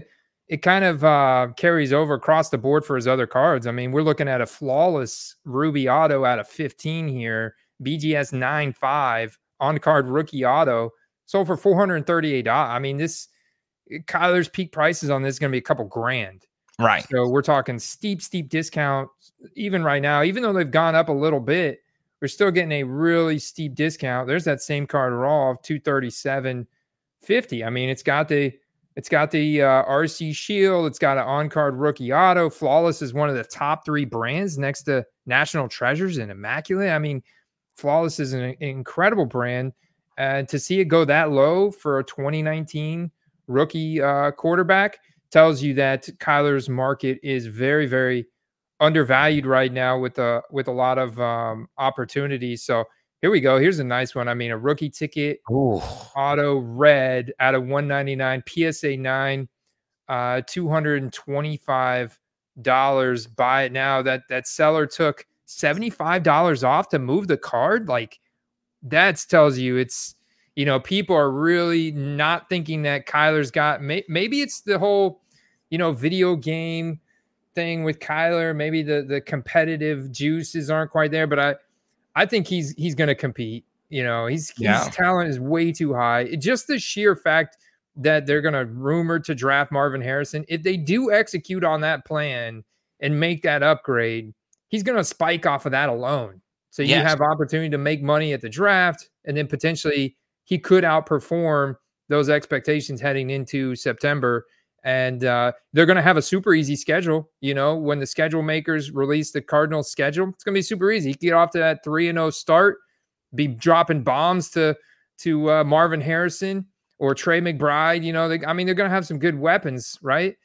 it kind of uh, carries over across the board for his other cards. I mean, we're looking at a flawless Ruby auto out of fifteen here, B G S nine five on card rookie auto, sold for four hundred thirty-eight dollars. I mean, this Kyler's peak prices on this is going to be a couple grand.
Right.
So we're talking steep, steep discount. Even right now, even though they've gone up a little bit, we're still getting a really steep discount. There's that same card raw of two thirty-seven fifty. I mean, it's got the It's got the uh, R C Shield. It's got an on-card rookie auto. Flawless is one of the top three brands next to National Treasures and Immaculate. I mean, Flawless is an, an incredible brand. And to see it go that low for a twenty nineteen rookie uh, quarterback tells you that Kyler's market is very, very undervalued right now with a, with a lot of um, opportunities. So here we go. Here's a nice one. I mean, a rookie ticket,
Ooh.
auto red out of one ninety-nine, P S A nine, uh, two hundred twenty-five dollars. Buy it now. That that seller took seventy-five dollars off to move the card. Like, that tells you it's, you know, people are really not thinking that Kyler's got, may, maybe it's the whole, you know, video game thing with Kyler. Maybe the the competitive juices aren't quite there, but I, I think he's he's going to compete. You know, he's,
Yeah.
his talent is way too high. It, just the sheer fact that they're going to rumor to draft Marvin Harrison, if they do execute on that plan and make that upgrade, he's going to spike off of that alone. So you
Yes.
have opportunity to make money at the draft, and then potentially he could outperform those expectations heading into September. And uh, they're going to have a super easy schedule. You know, when the schedule makers release the Cardinals schedule, it's going to be super easy. You can get off to that three and oh start, be dropping bombs to to uh, Marvin Harrison or Trey McBride. You know, they, I mean, they're going to have some good weapons, right?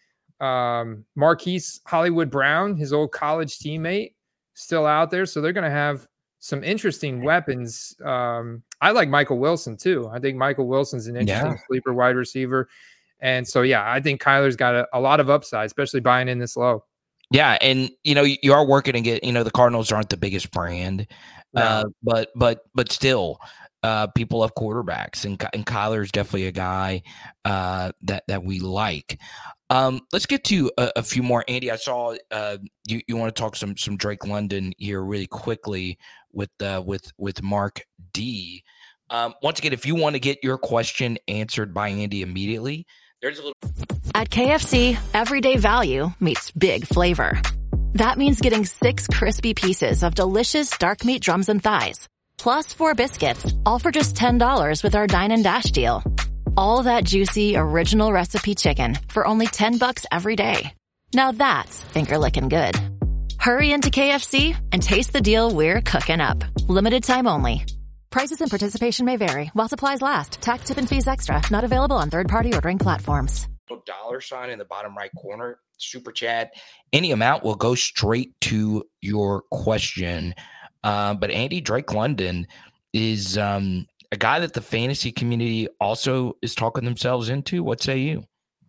Um, Marquise Hollywood Brown, his old college teammate, still out there. So they're going to have some interesting weapons. Um, I like Michael Wilson, too. I think Michael Wilson's an interesting
Yeah.
sleeper wide receiver. And so, yeah, I think Kyler's got a, a lot of upside, especially buying in this low.
Yeah, and you know you are working to get. You know the Cardinals aren't the biggest brand,
No.
uh, but but but still, uh, people love quarterbacks, and and Kyler's definitely a guy uh, that that we like. Um, let's get to a, a few more. Andy, I saw uh, you you want to talk some some Drake London here really quickly with uh, with with Mark D. Um, once again, if you want to get your question answered by Andy immediately, there's a little.
At K F C, everyday value meets big flavor. That means getting six crispy pieces of delicious dark meat drums and thighs, plus four biscuits, all for just ten dollars with our Dine and Dash deal. All that juicy, original recipe chicken for only ten bucks every day. Now that's finger licking good. Hurry into K F C and taste the deal we're cooking up. Limited time only. Prices and participation may vary while supplies last. Tax, tip, and fees extra. Not available on third-party ordering platforms.
Dollar sign in the bottom right corner, super chat. Any amount will go straight to your question. Uh, but Andy, Drake London is um, a guy that the fantasy community also is talking themselves into. What say you?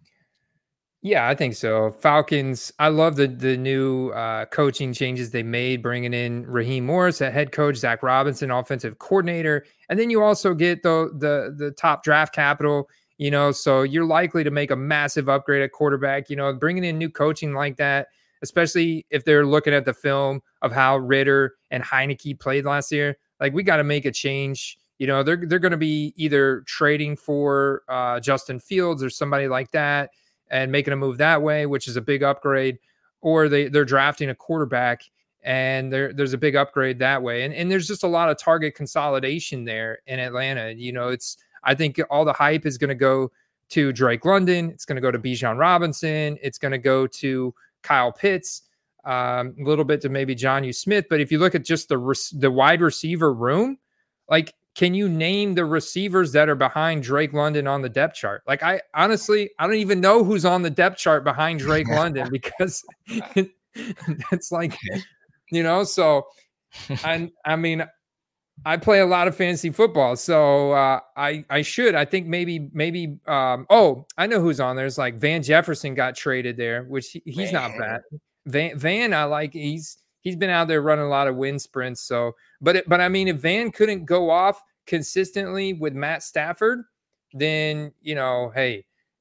Yeah, I think so. Falcons, I love the the new uh, coaching changes they made, bringing in Raheem Morris, a head coach, Zach Robinson, offensive coordinator. And then you also get the the the top draft capital, you know, so you're likely to make a massive upgrade at quarterback, you know, bringing in new coaching like that, especially if they're looking at the film of how Ritter and Heineke played last year. Like, we got to make a change. You know, they're, they're going to be either trading for uh, Justin Fields or somebody like that, and making a move that way, which is a big upgrade, or they, they're drafting a quarterback and there, there's a big upgrade that way. And, and there's just a lot of target consolidation there in Atlanta. You know, it's, I think all the hype is going to go to Drake London. It's going to go to Bijan Robinson. It's going to go to Kyle Pitts, um, a little bit to maybe Jonnu Smith. But if you look at just the, the wide receiver room, like, can you name the receivers that are behind Drake London on the depth chart? Like, I honestly, I don't even know who's on the depth chart behind Drake London, because it, that's like, you know, so I, I mean, I play a lot of fantasy football, so uh, I, I should, I think maybe, maybe, um, oh, I know who's on there. It's like Van Jefferson got traded there, which he, he's
Man.
not bad. Van, Van, I like, he's, he's been out there running a lot of wind sprints. So, but, it, but I mean, if Van couldn't go off consistently with Matt Stafford, then, you know, hey,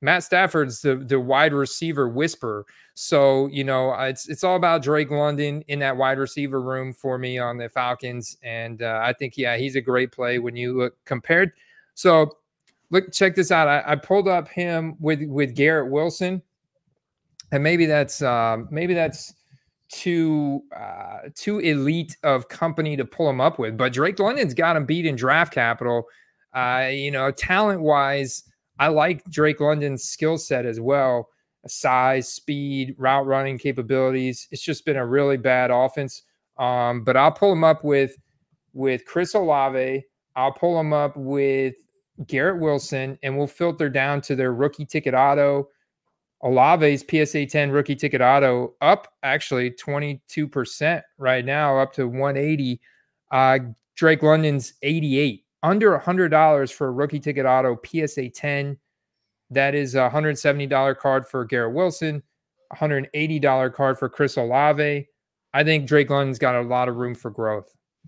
Matt Stafford's the the wide receiver whisperer. So, you know, it's it's all about Drake London in that wide receiver room for me on the Falcons. And uh, I think, yeah, he's a great play when you look compared. So look, check this out. I, I pulled up him with, with Garrett Wilson. And maybe that's um, maybe that's too uh, too elite of company to pull him up with. But Drake London's got him beat in draft capital. Uh, you know, talent-wise, I like Drake London's skill set as well. Size, speed, route running capabilities. It's just been a really bad offense. Um, but I'll pull him up with with Chris Olave. I'll pull him up with Garrett Wilson, and we'll filter down to their rookie ticket auto. Olave's P S A ten rookie ticket auto up actually twenty-two percent right now, up to one eighty. Uh, Drake London's eighty-eight. Under one hundred dollars for a rookie ticket auto P S A ten. That is a one hundred seventy dollars card for Garrett Wilson, one hundred eighty dollars card for Chris Olave. I think Drake London's got a lot of room for growth.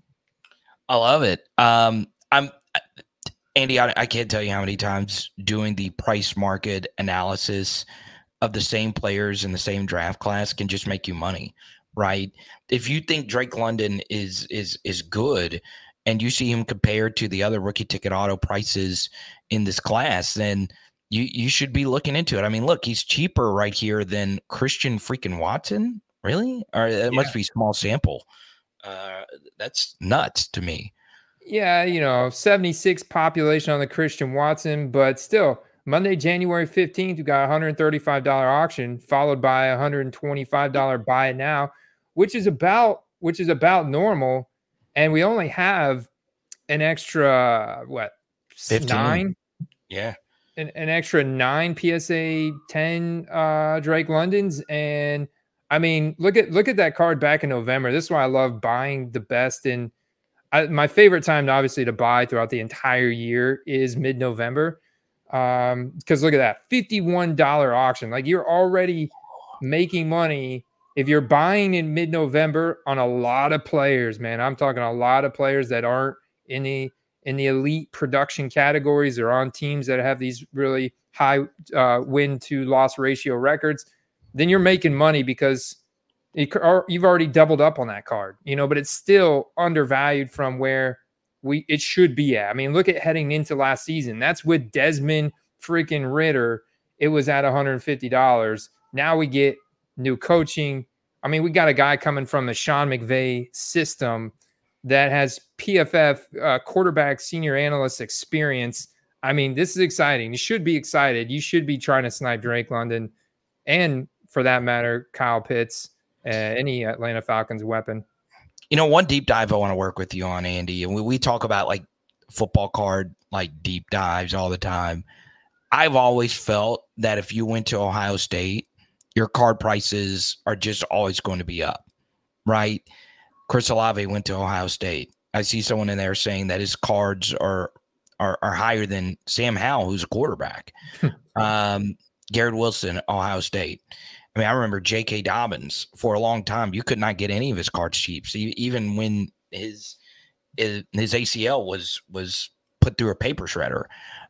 I love it. Um, I'm Andy. I, I can't tell you how many times doing the price market analysis of the same players in the same draft class can just make you money, right? If you think Drake London is is is good, and you see him compared to the other rookie ticket auto prices in this class, then you you should be looking into it. I mean, look, he's cheaper right here than Christian freaking Watson. Really? Or it yeah. must be small sample. Uh, that's nuts to me.
Yeah, you know, seventy-six population on the Christian Watson, but still, Monday, January fifteenth, you got a one hundred thirty-five dollars auction, followed by a one hundred twenty-five dollars buy it now, which is about which is about normal. And we only have an extra, what,
fifteen
nine?
Yeah.
An, an extra nine P S A ten uh, Drake Londons. And I mean, look at look at that card back in November. This is why I love buying the best. And I, my favorite time, to, obviously, to buy throughout the entire year is mid-November. Um, because look at that, fifty-one dollars auction. Like, you're already making money if you're buying in mid-November on a lot of players, man. I'm talking a lot of players that aren't in the in the elite production categories or on teams that have these really high uh, win to loss ratio records. Then you're making money because it, you've already doubled up on that card, you know. But it's still undervalued from where we it should be at. I mean, look at heading into last season. That's with Desmond freaking Ritter. It was at one hundred fifty dollars. Now we get new coaching. I mean, we got a guy coming from the Sean McVay system that has P F F uh, quarterback senior analyst experience. I mean, this is exciting. You should be excited. You should be trying to snipe Drake London and, for that matter, Kyle Pitts, uh, any Atlanta Falcons weapon.
You know, one deep dive I want to work with you on, Andy, and we, we talk about like football card, like deep dives all the time. I've always felt that if you went to Ohio State, your card prices are just always going to be up, right? Chris Olave went to Ohio State. I see someone in there saying that his cards are are, are higher than Sam Howell, who's a quarterback. um, Garrett Wilson, Ohio State. I mean, I remember J K. Dobbins for a long time. You could not get any of his cards cheap. So even when his his A C L was was put through a paper shredder,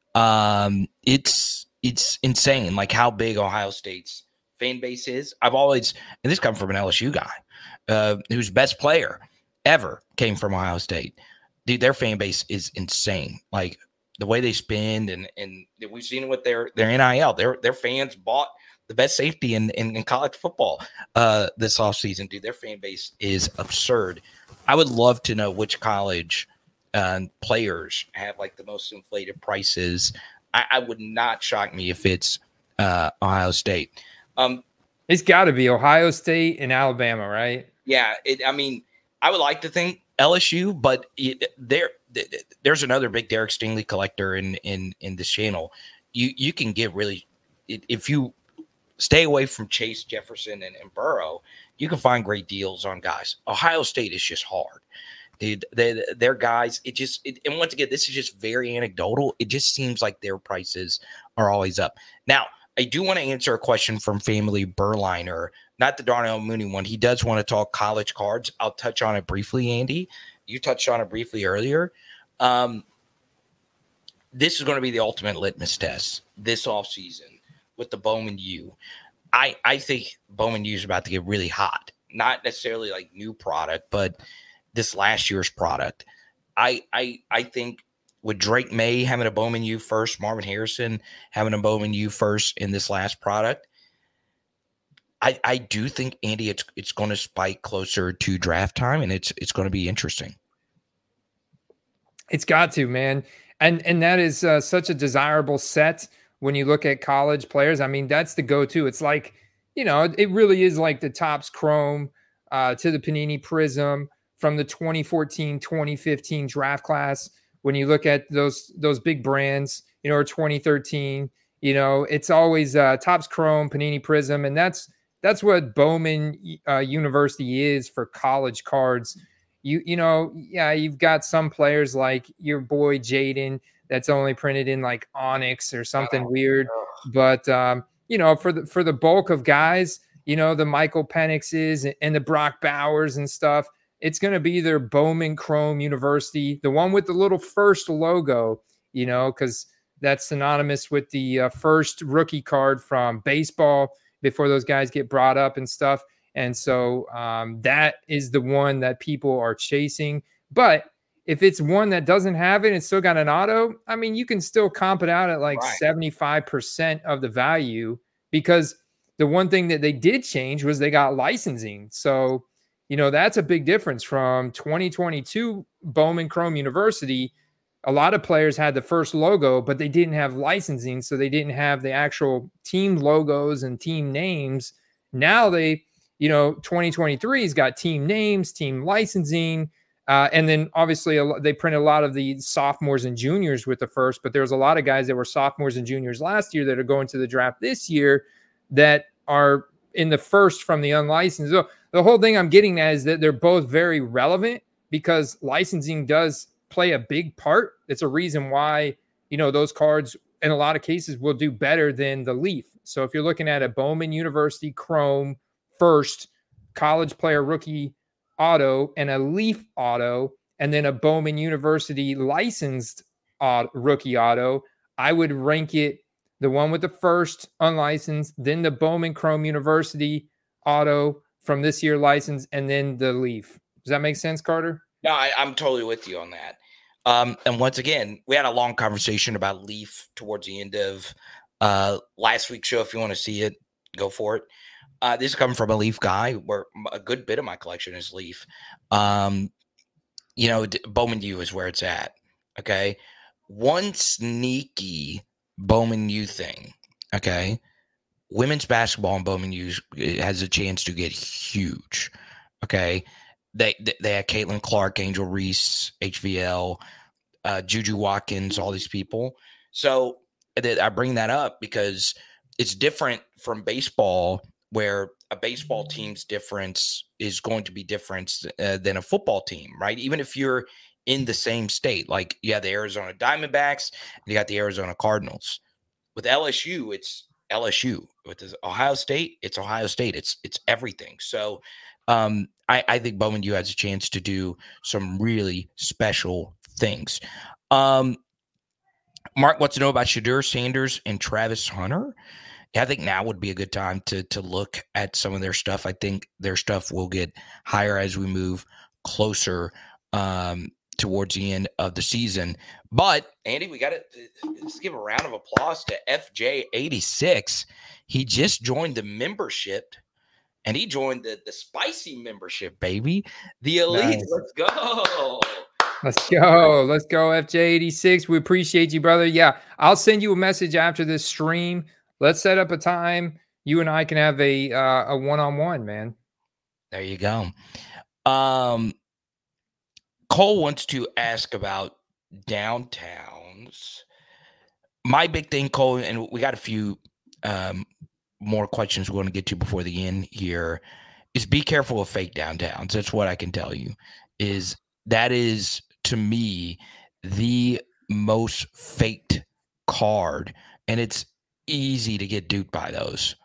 um, it's it's insane. Like how big Ohio State's fan base is. I've always, and this comes from an L S U guy, uh, whose best player ever came from Ohio State. Dude, their fan base is insane. Like the way they spend, and and we've seen it with their their N I L. Their their fans bought the best safety in, in, in college football uh, this offseason. Dude, their fan base is absurd. I would love to know which college uh, players have like the most inflated prices. I, I would not shock me if it's uh, Ohio State. Um,
it's got to be Ohio State and Alabama, right?
Yeah. It, I mean, I would like to think L S U, but it, there, there's another big Derek Stingley collector in, in, in this channel. You, you can get really, if you stay away from Chase, Jefferson, and, and Burrow, you can find great deals on guys. Ohio State is just hard. Dude, they, they're guys, it just, it, and once again, this is just very anecdotal. It just seems like their prices are always up. Now, I do want to answer a question from Family Burliner, not the Darnell Mooney one. He does want to talk college cards. I'll touch on it briefly, Andy. You touched on it briefly earlier. Um, this is going to be the ultimate litmus test this offseason with the Bowman U. I, I think Bowman U is about to get really hot. Not necessarily like new product, but this last year's product. I I I think with Drake May having a Bowman U first, Marvin Harrison having a Bowman U first in this last product, I, I do think, Andy, it's it's going to spike closer to draft time, and it's it's going to be interesting.
It's got to, man. And and that is uh, such a desirable set when you look at college players. I mean, that's the go-to. It's like, you know, it really is like the Topps Chrome uh, to the Panini Prism from the twenty fourteen twenty fifteen draft class. When you look at those those big brands, you know, or twenty thirteen, you know, it's always uh, Topps Chrome, Panini Prism, and that's that's what Bowman uh, University is for college cards. You you know, yeah, you've got some players like your boy Jaden that's only printed in like Onyx or something weird, but um, you know, for the for the bulk of guys, you know, the Michael Penixes and the Brock Bowers and stuff, it's going to be their Bowman Chrome University, the one with the little first logo, you know, because that's synonymous with the uh, first rookie card from baseball before those guys get brought up and stuff. And so um, that is the one that people are chasing. But if it's one that doesn't have it and still got an auto, I mean, you can still comp it out at like right. seventy-five percent of the value, because the one thing that they did change was they got licensing. So, you know, that's a big difference from twenty twenty-two Bowman Chrome University. A lot of players had the first logo, but they didn't have licensing. So they didn't have the actual team logos and team names. Now they, you know, twenty twenty-three's got team names, team licensing. Uh, and then obviously a, they printed a lot of the sophomores and juniors with the first, but there's a lot of guys that were sophomores and juniors last year that are going to the draft this year that are in the first from the unlicensed. So the whole thing I'm getting at is that they're both very relevant because licensing does play a big part. It's a reason why, you know, those cards in a lot of cases will do better than the Leaf. So if you're looking at a Bowman University Chrome first college player rookie auto and a Leaf auto, and then a Bowman University licensed auto, rookie auto, I would rank it the one with the first unlicensed, then the Bowman Chrome University auto from this year license, and then the Leaf. Does that make sense, Carter?
No, I, I'm totally with you on that. Um, and once again, we had a long conversation about Leaf towards the end of uh, last week's show. If you want to see it, go for it. Uh, this is coming from a Leaf guy, where a good bit of my collection is Leaf. Um, you know, Bowman U is where it's at. Okay. One sneaky Bowman U thing. Okay. Women's basketball in Bowman U has a chance to get huge. Okay. They they had Caitlin Clark, Angel Reese, H V L, uh, Juju Watkins, all these people. So I bring that up because it's different from baseball, where a baseball team's difference is going to be different uh, than a football team, right? Even if you're in the same state, like you have the Arizona Diamondbacks, and you got the Arizona Cardinals. With L S U, it's L S U. With Ohio State, it's Ohio State. It's it's everything. So um, I, I think Bowman U has a chance to do some really special things. Um, Mark wants to know about Shedeur Sanders and Travis Hunter. Yeah, I think now would be a good time to to look at some of their stuff. I think their stuff will get higher as we move closer um, towards the end of the season. But, Andy, we got to let's give a round of applause to F J eighty-six. He just joined the membership, and he joined the, the spicy membership, baby. The elite. Nice. Let's go.
Let's go. Let's go, F J eighty-six. We appreciate you, brother. Yeah, I'll send you a message after this stream. Let's set up a time you and I can have a uh, a one-on-one, man.
There you go. Um, Cole wants to ask about downtowns. My big thing, Cole, and we got a few um, more questions we're going to get to before the end here, is be careful of fake downtowns. That's what I can tell you. Is that is, to me, the most faked card, and it's easy to get duped by those.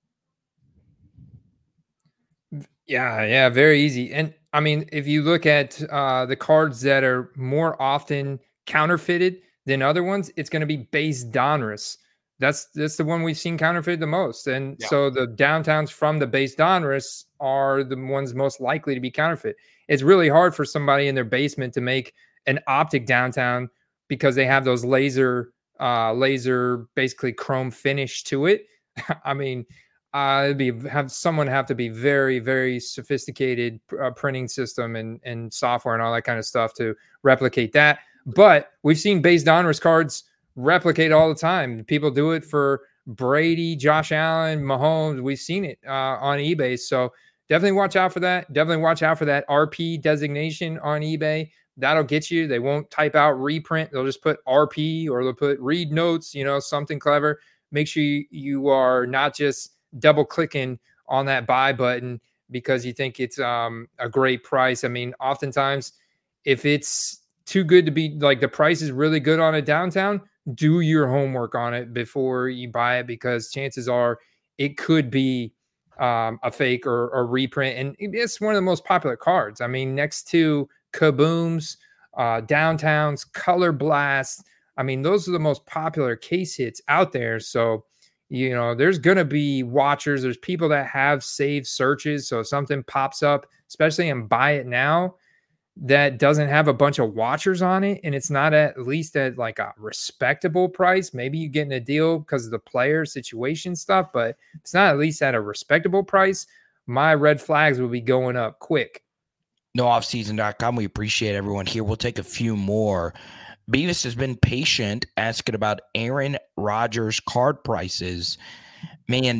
Yeah, yeah, very easy. And I mean, if you look at uh, the cards that are more often counterfeited than other ones, it's going to be base Donruss. that's that's the one we've seen counterfeit the most. And
Yeah.
so the downtowns from the base Donruss are the ones most likely to be counterfeit. It's really hard for somebody in their basement to make an optic downtown because they have those laser, uh, laser basically chrome finish to it. I mean, uh, it'd be have someone have to be very, very sophisticated uh, printing system and and software and all that kind of stuff to replicate that. But we've seen base Donruss cards replicate all the time. People do it for Brady, Josh Allen, Mahomes. We've seen it uh, on eBay. So definitely watch out for that. Definitely watch out for that R P designation on eBay. That'll get you. They won't type out reprint. They'll just put R P or they'll put read notes, you know, something clever. Make sure you, you are not just double clicking on that buy button because you think it's um, a great price. I mean, oftentimes if it's too good to be, like the price is really good on a downtown, do your homework on it before you buy it, because chances are it could be um, a fake or a reprint. And it's one of the most popular cards. I mean, next to Kabooms, uh, Downtowns, Color Blast. I mean, those are the most popular case hits out there. So, you know, there's going to be watchers. There's people that have saved searches. So if something pops up, especially in Buy It Now, that doesn't have a bunch of watchers on it, and it's not at least at like a respectable price. Maybe you're getting a deal because of the player situation stuff, but it's not at least at a respectable price. My red flags will be going up quick.
no off season dot com. We appreciate everyone here. We'll take a few more. Beavis has been patient asking about Aaron Rodgers card prices. Man,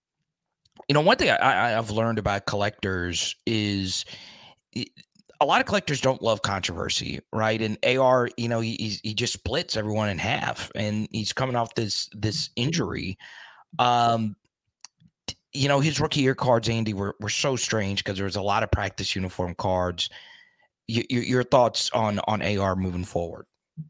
you know, one thing I, I've learned about collectors is it, a lot of collectors don't love controversy, right? And A R, you know, he he just splits everyone in half, and he's coming off this this injury. Um, you know, his rookie year cards, Andy, were were so strange because there was a lot of practice uniform cards. Y- your, your thoughts on on A R moving forward?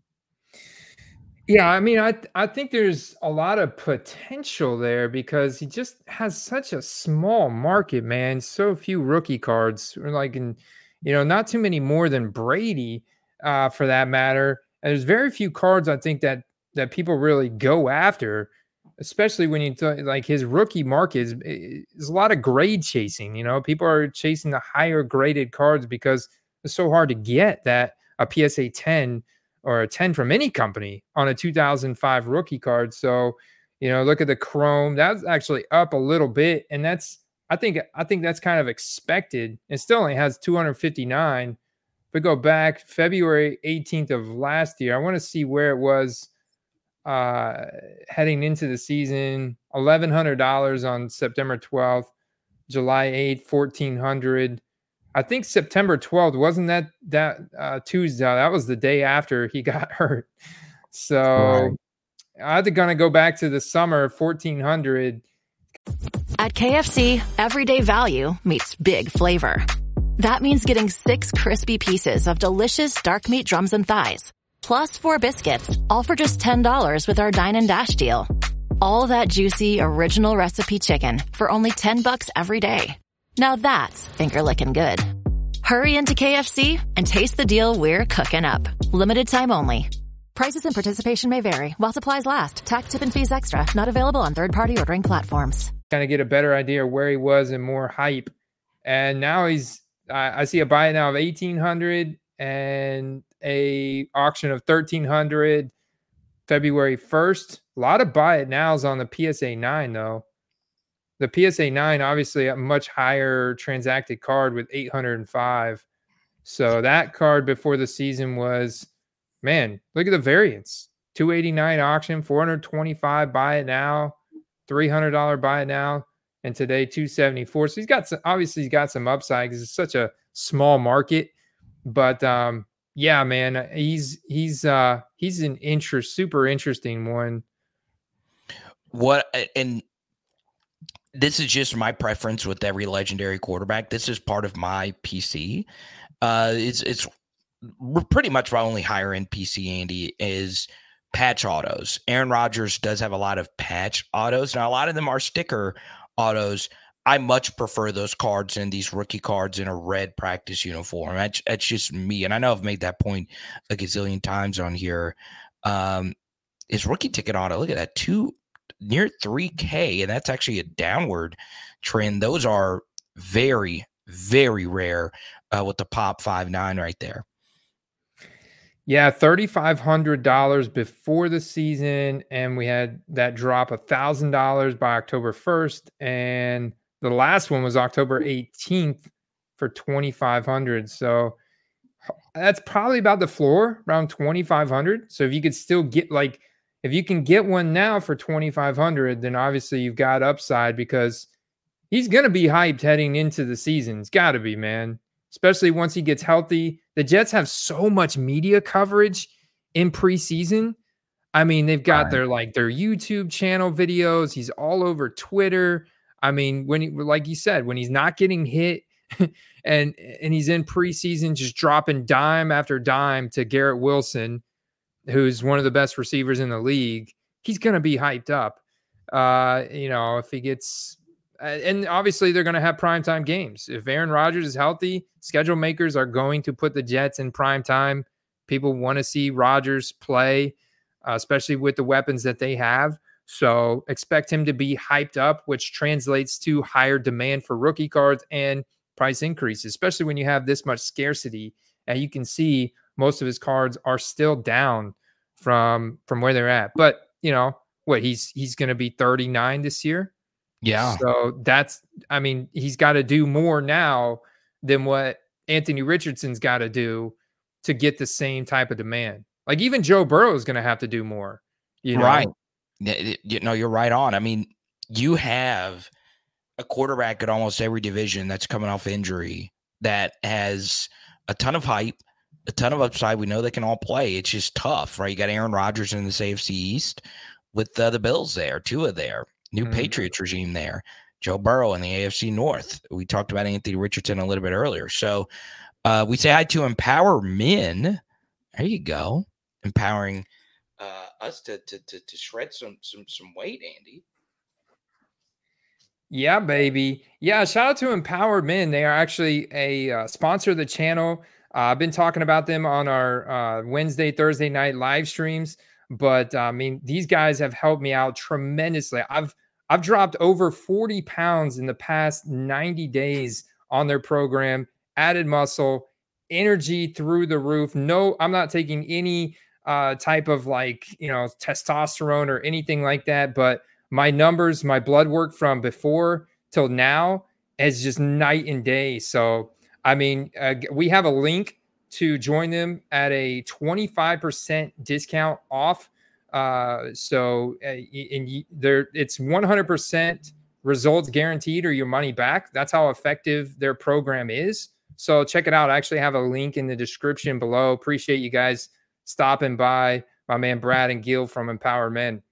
Yeah, I mean, I I think there's a lot of potential there because he just has such a small market, man. So few rookie cards, like in. You know, not too many more than Brady, uh, for that matter. And there's very few cards I think that that people really go after, especially when you th- like his rookie market is, is a lot of grade chasing. You know, people are chasing the higher graded cards because it's so hard to get that a P S A ten or a ten from any company on a two thousand five rookie card. So, you know, look at the Chrome. That's actually up a little bit, and that's. I think I think that's kind of expected. It still only has two hundred fifty-nine. If we go back February eighteenth of last year, I want to see where it was uh, heading into the season. eleven hundred dollars on September twelfth, July eighth, fourteen hundred. I think September twelfth, wasn't that that uh, Tuesday? That was the day after he got hurt. So right. I had to kind of go back to the summer, fourteen hundred.
At K F C, everyday value meets big flavor. That means getting six crispy pieces of delicious dark meat drums and thighs, plus four biscuits, all for just ten dollars with our Dine and Dash deal. All that juicy, original recipe chicken for only ten bucks every day. Now that's finger-licking good. Hurry into K F C and taste the deal we're cooking up. Limited time only. Prices and participation may vary while supplies last. Tax, tip, and fees extra. Not available on third-party ordering platforms.
Kind of get a better idea of where he was and more hype. And now he's, uh, I see a buy now of eighteen hundred and a auction of thirteen hundred February first. A lot of buy it nows on the P S A nine though. The P S A nine, obviously a much higher transacted card with eight hundred five. So that card before the season was, man, look at the variance. two eighty-nine auction, four hundred twenty-five buy it now. three hundred dollars buy it now, and today two seventy-four. So he's got some, obviously he's got some upside because it's such a small market. But um, yeah, man, he's he's uh, he's an interest, super interesting one.
What and this is just my preference with every legendary quarterback. This is part of my P C. Uh, it's it's pretty much my only higher end P C, Andy, is patch autos. Aaron Rodgers does have a lot of patch autos. Now, a lot of them are sticker autos. I much prefer those cards than these rookie cards in a red practice uniform. That's, that's just me. And I know I've made that point a gazillion times on here. Um, his rookie ticket auto, look at that, two near three K, and that's actually a downward trend. Those are very, very rare uh, with the pop five nine right there.
Yeah, three thousand five hundred dollars before the season, and we had that drop one thousand dollars by October first, and the last one was October eighteenth for twenty-five hundred. So that's probably about the floor, around twenty-five hundred. So if you could still get, like, if you can get one now for twenty-five hundred, then obviously you've got upside, because he's going to be hyped heading into the season. It's got to be, man. Especially once he gets healthy. The Jets have so much media coverage in preseason. I mean, they've got right. their like their YouTube channel videos. He's all over Twitter. I mean, when he, like you said, when he's not getting hit and and he's in preseason just dropping dime after dime to Garrett Wilson, who's one of the best receivers in the league, he's going to be hyped up. Uh, you know, if he gets... And obviously, they're going to have primetime games. If Aaron Rodgers is healthy, schedule makers are going to put the Jets in primetime. People want to see Rodgers play, uh, especially with the weapons that they have. So expect him to be hyped up, which translates to higher demand for rookie cards and price increases, especially when you have this much scarcity. And you can see most of his cards are still down from, from where they're at. But, you know, what, he's he's going to be thirty-nine this year?
Yeah.
So that's, I mean, he's got to do more now than what Anthony Richardson's got to do to get the same type of demand. Like even Joe Burrow is going to have to do more. You know?
Right. You know, you're right on. I mean, you have a quarterback at almost every division that's coming off injury that has a ton of hype, a ton of upside. We know they can all play. It's just tough, right? You got Aaron Rodgers in the A F C East with uh, the Bills there, Tua there. New mm-hmm. Patriots regime there. Joe Burrow in the A F C North. We talked about Anthony Richardson a little bit earlier. So uh, we say hi to Empower Men. There you go. Empowering uh, us to, to to to shred some some some weight, Andy.
Yeah, baby. Yeah, shout out to Empowered Men. They are actually a uh, sponsor of the channel. Uh, I've been talking about them on our uh, Wednesday, Thursday night live streams. But uh, I mean, these guys have helped me out tremendously. I've I've dropped over forty pounds in the past ninety days on their program, added muscle, energy through the roof. No, I'm not taking any uh, type of like, you know, testosterone or anything like that. But my numbers, my blood work from before till now is just night and day. So, I mean, uh, we have a link to join them at a twenty-five percent discount off. Uh, so uh, and there, it's one hundred percent results guaranteed or your money back. That's how effective their program is. So check it out. I actually have a link in the description below. Appreciate you guys stopping by. My man Brad and Gil from Empower Men.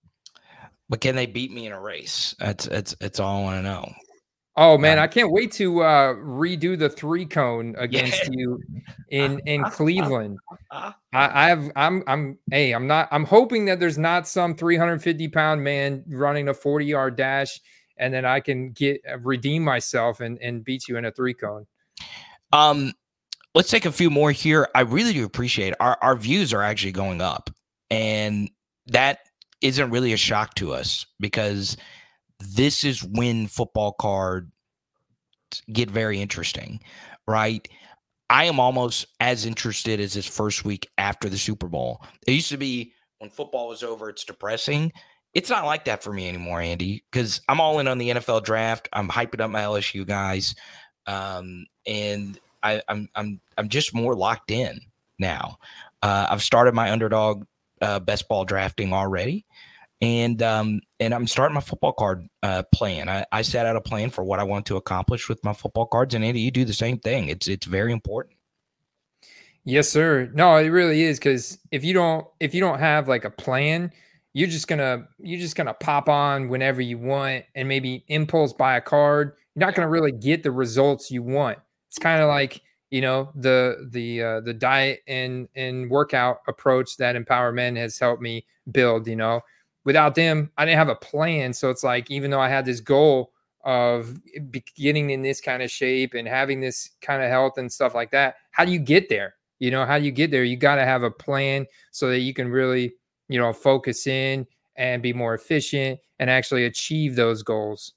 But can they beat me in a race? That's that's that's all I want to know.
Oh man, um, I can't wait to uh, redo the three cone against
yeah.
you in in Cleveland. I, I have I'm I'm hey I'm not I'm hoping that there's not some three hundred fifty pound man running a forty yard dash, and then I can get redeem myself and and beat you in a three cone.
Um, let's take a few more here. I really do appreciate it. our our views are actually going up, and that isn't really a shock to us because this is when football cards get very interesting, right? I am almost as interested as this first week after the Super Bowl. It used to be when football was over, it's depressing. It's not like that for me anymore, Andy, because I'm all in on the N F L draft. I'm hyping up my L S U guys, um, and I, I'm I'm I'm just more locked in now. Uh, I've started my underdog uh, best ball drafting already. And um, and I'm starting my football card uh, plan. I, I set out a plan for what I want to accomplish with my football cards. And Andy, you do the same thing. It's it's very important.
Yes, sir. No, it really is, because if you don't if you don't have like a plan, you're just gonna you're just gonna pop on whenever you want and maybe impulse buy a card. You're not gonna really get the results you want. It's kind of like, you know, the the uh, the diet and and workout approach that Empower Men has helped me build. You know. Without them, I didn't have a plan. So it's like, even though I had this goal of getting in this kind of shape and having this kind of health and stuff like that, how do you get there? You know, how do you get there? You got to have a plan so that you can really, you know, focus in and be more efficient and actually achieve those goals.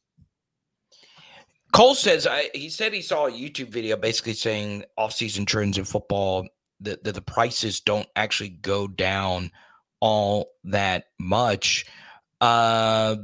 Cole says I, he said he saw a YouTube video basically saying off-season trends in football that, that the prices don't actually go down all that much. Uh,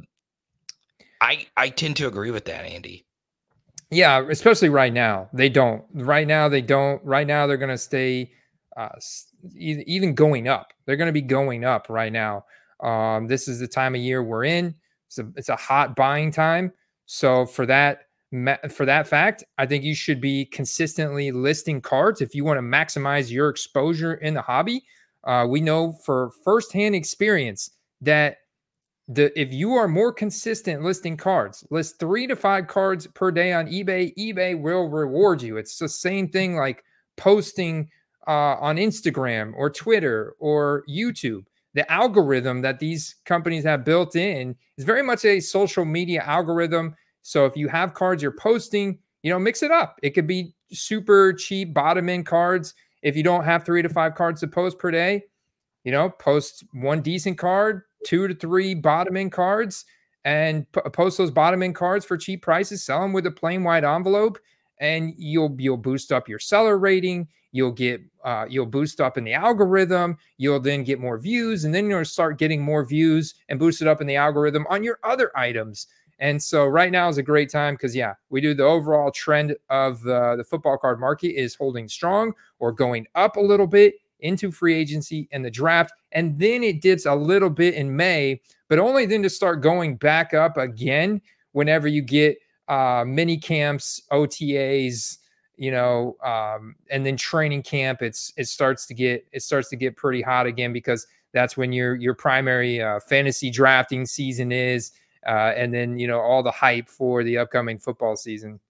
I I tend to agree with that, Andy.
Yeah, especially right now. They don't. Right now, they don't. Right now, they're going to stay uh, even going up. They're going to be going up right now. Um, this is the time of year we're in. It's a, it's a hot buying time. So for that, for that fact, I think you should be consistently listing cards if you want to maximize your exposure in the hobby. Uh, we know for firsthand experience that the if you are more consistent listing cards, list three to five cards per day on eBay, eBay will reward you. It's the same thing like posting uh, on Instagram or Twitter or YouTube. The algorithm that these companies have built in is very much a social media algorithm. So if you have cards you're posting, you know, mix it up. It could be super cheap bottom end cards. If you don't have three to five cards to post per day, you know, post one decent card, two to three bottom end cards, and p- post those bottom end cards for cheap prices. Sell them with a plain white envelope, and you'll you'll boost up your seller rating. You'll get uh, you'll boost up in the algorithm. You'll then get more views, and then you'll start getting more views and boost it up in the algorithm on your other items. And so right now is a great time because, yeah, we do the overall trend of uh, the football card market is holding strong or going up a little bit into free agency and the draft. And then it dips a little bit in May, but only then to start going back up again whenever you get uh, mini camps, O T As, you know, um, and then training camp. It's it starts to get it starts to get pretty hot again because that's when your your primary uh, fantasy drafting season is. Uh, and then, you know, all the hype for the upcoming football season.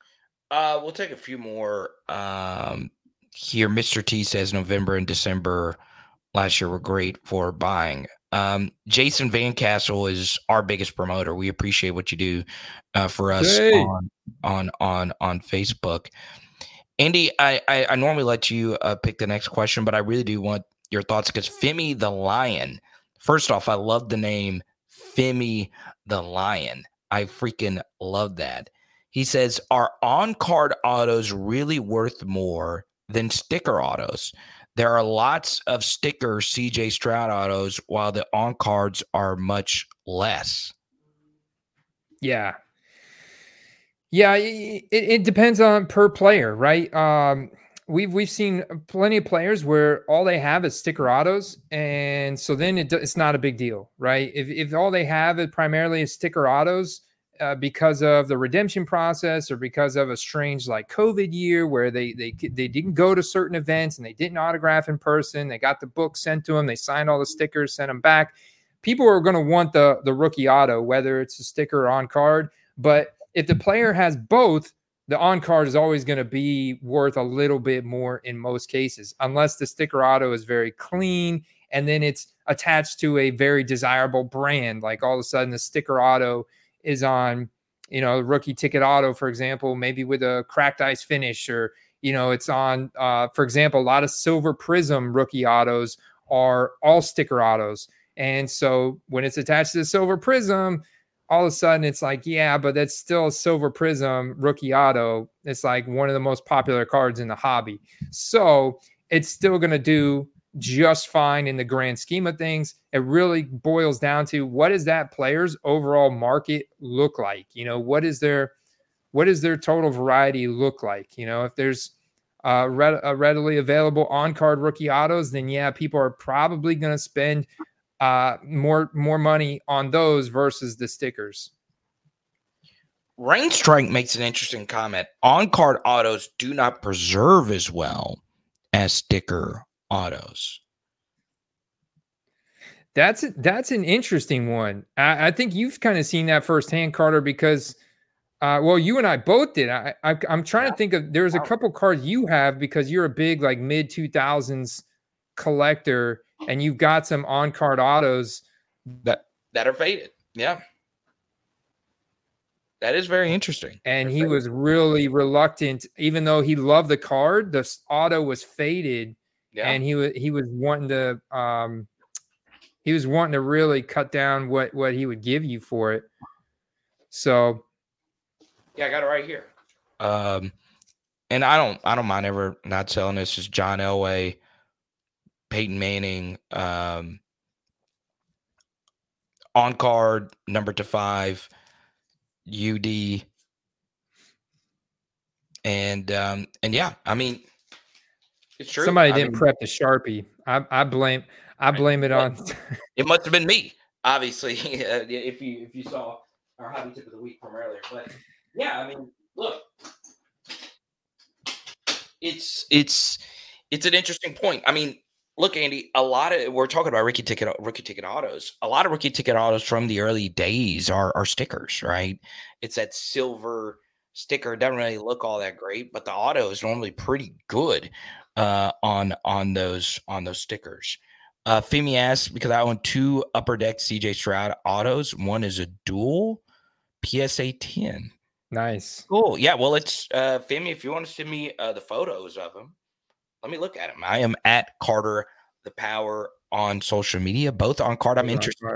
Uh, we'll take a few more um, here. Mister T says November and December last year were great for buying. Um, Jason Van Castle is our biggest promoter. We appreciate what you do uh, for us
hey.
on, on on on Facebook. Andy, I, I, I normally let you uh, pick the next question, but I really do want your thoughts because Femi the Lion. First off, I love the name Femi the Lion. I freaking love that. He says, are on-card autos really worth more than sticker autos? There are lots of sticker C J Stroud autos while the on-cards are much less.
Yeah. Yeah, it, it depends on per player, right? Um, we've we've seen plenty of players where all they have is sticker autos, and so then it, it's not a big deal, right? If if all they have is primarily is sticker autos uh, because of the redemption process or because of a strange like COVID year where they they they didn't go to certain events and they didn't autograph in person, they got the book sent to them, they signed all the stickers, sent them back. People are going to want the the rookie auto, whether it's a sticker or on card, but if the player has both, the on-card is always going to be worth a little bit more in most cases, unless the sticker auto is very clean and then it's attached to a very desirable brand. Like all of a sudden the sticker auto is on, you know, rookie ticket auto, for example, maybe with a cracked ice finish, or, you know, it's on, uh, for example, a lot of Silver Prism rookie autos are all sticker autos. And so when it's attached to the Silver Prism, all of a sudden it's like, yeah, but that's still a Silver Prism rookie auto. It's like one of the most popular cards in the hobby. So it's still going to do just fine in the grand scheme of things. It really boils down to what does that player's overall market look like? You know, what is their, what does their total variety look like? You know, if there's uh, red, uh, readily available on-card rookie autos, then yeah, people are probably going to spend uh more more money on those versus the stickers.
Rain Strike makes an interesting comment. On-card autos do not preserve as well as sticker autos.
That's that's an interesting one. I, I think you've kind of seen that firsthand, Carter, because uh well, you and I both did. I, I I'm trying yeah. to think of there's a couple cards you have because you're a big like mid two thousands collector. And you've got some on-card autos
that that are faded. Yeah. That is very interesting.
And
They're
he
faded.
was really reluctant, even though he loved the card, the auto was faded. Yeah. And he was he was wanting to um he was wanting to really cut down what what he would give you for it. So,
yeah, I got it right here. Um, and I don't I don't mind ever not selling this. Just John Elway, Peyton Manning, um, on card number to five, U D, and um, and yeah, I mean, it's true.
Somebody
I
didn't
mean,
prep the Sharpie. I, I blame I blame it on.
It must have been me, obviously, if you if you saw our hobby tip of the week from earlier. But yeah, I mean, look, it's it's it's an interesting point. I mean, look, Andy, a lot of we're talking about rookie ticket rookie ticket autos. A lot of rookie ticket autos from the early days are are stickers, right? It's that silver sticker. It doesn't really look all that great, but the auto is normally pretty good uh, on on those on those stickers. Uh, Femi asks, because I own two Upper Deck C J Stroud autos. One is a dual P S A ten.
Nice.
Cool. Yeah. Well, it's uh, Femi, if you want to send me uh, the photos of them, let me look at them. I am at Carter the Power on social media, both on card. I'm interested.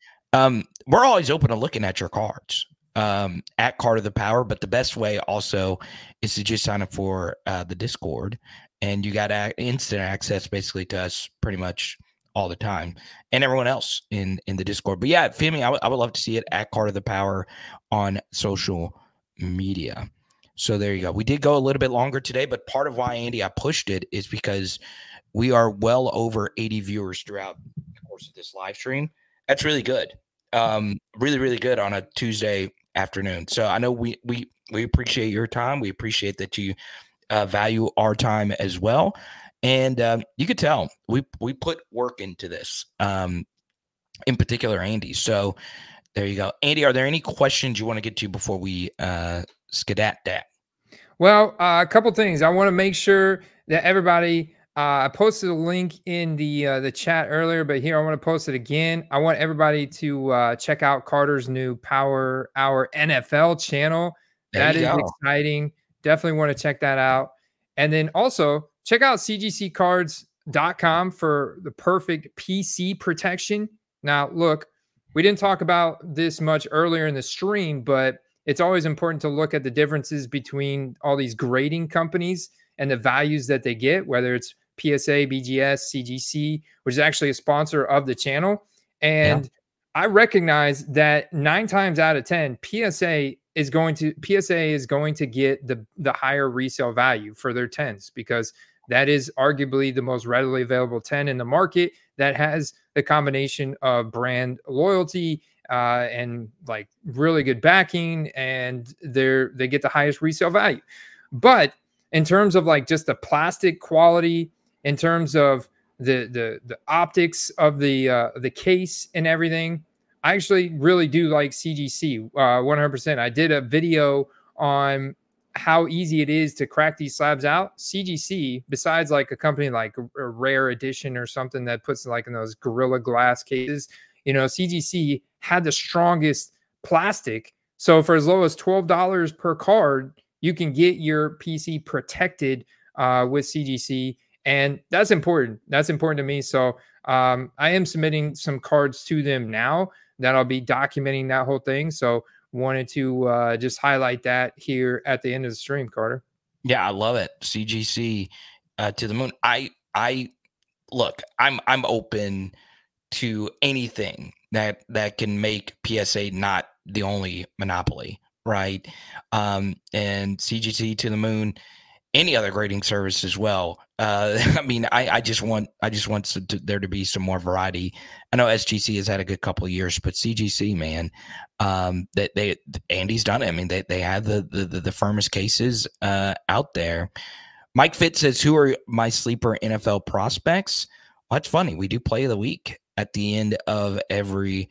Um, we're always open to looking at your cards um, at Carter the Power, but the best way also is to just sign up for uh, the Discord, and you got a- instant access basically to us pretty much all the time, and everyone else in in the Discord. But yeah, Femi, I, w- I would love to see it at Carter the Power on social media. So there you go. We did go a little bit longer today, but part of why, Andy, I pushed it is because we are well over eighty viewers throughout the course of this live stream. That's really good. Um, really, really good on a Tuesday afternoon. So I know we we we appreciate your time. We appreciate that you uh, value our time as well. And um, you could tell we we put work into this, um, in particular, Andy. So there you go. Andy, are there any questions you want to get to before we uh, skedat that?
Well, uh, a couple things. I want to make sure that everybody, uh, I posted a link in the uh, the chat earlier, but here I want to post it again. I want everybody to uh, check out Carter's new Power Hour N F L channel.
There
That
you
is
go.
exciting. Definitely want to check that out. And then also check out C G C cards dot com for the perfect P C protection. Now, look, we didn't talk about this much earlier in the stream, but it's always important to look at the differences between all these grading companies and the values that they get, whether it's P S A, B G S, C G C, which is actually a sponsor of the channel. And yeah. I recognize that nine times out of ten, P S A is going to P S A is going to get the, the higher resale value for their tens, because that is arguably the most readily available ten in the market that has the combination of brand loyalty uh, and like really good backing, and they're they get the highest resale value. But in terms of like just the plastic quality, in terms of the the the optics of the uh, the case and everything, I actually really do like C G C uh, one hundred percent. I did a video on how easy it is to crack these slabs out. C G C, besides like a company like a Rare Edition or something that puts like in those Gorilla Glass cases, you know, C G C had the strongest plastic. So for as low as twelve dollars per card, you can get your P C protected uh, with C G C. And that's important. That's important to me. So um, I am submitting some cards to them now that I'll be documenting that whole thing. So wanted to uh, just highlight that here at the end of the stream, Carter.
Yeah, I love it. C G C uh, to the moon. I I look, I'm I'm open to anything that that can make P S A not the only monopoly, right? Um, and C G C to the moon, any other grading service as well. Uh, I mean, I, I just want I just want to, to, there to be some more variety. I know S G C has had a good couple of years, but C G C, man, um, that they, they Andy's done it. I mean, they they have the the, the, the firmest cases uh, out there. Mike Fitz says, "Who are my sleeper N F L prospects?" Well, that's funny. We do play of the week at the end of every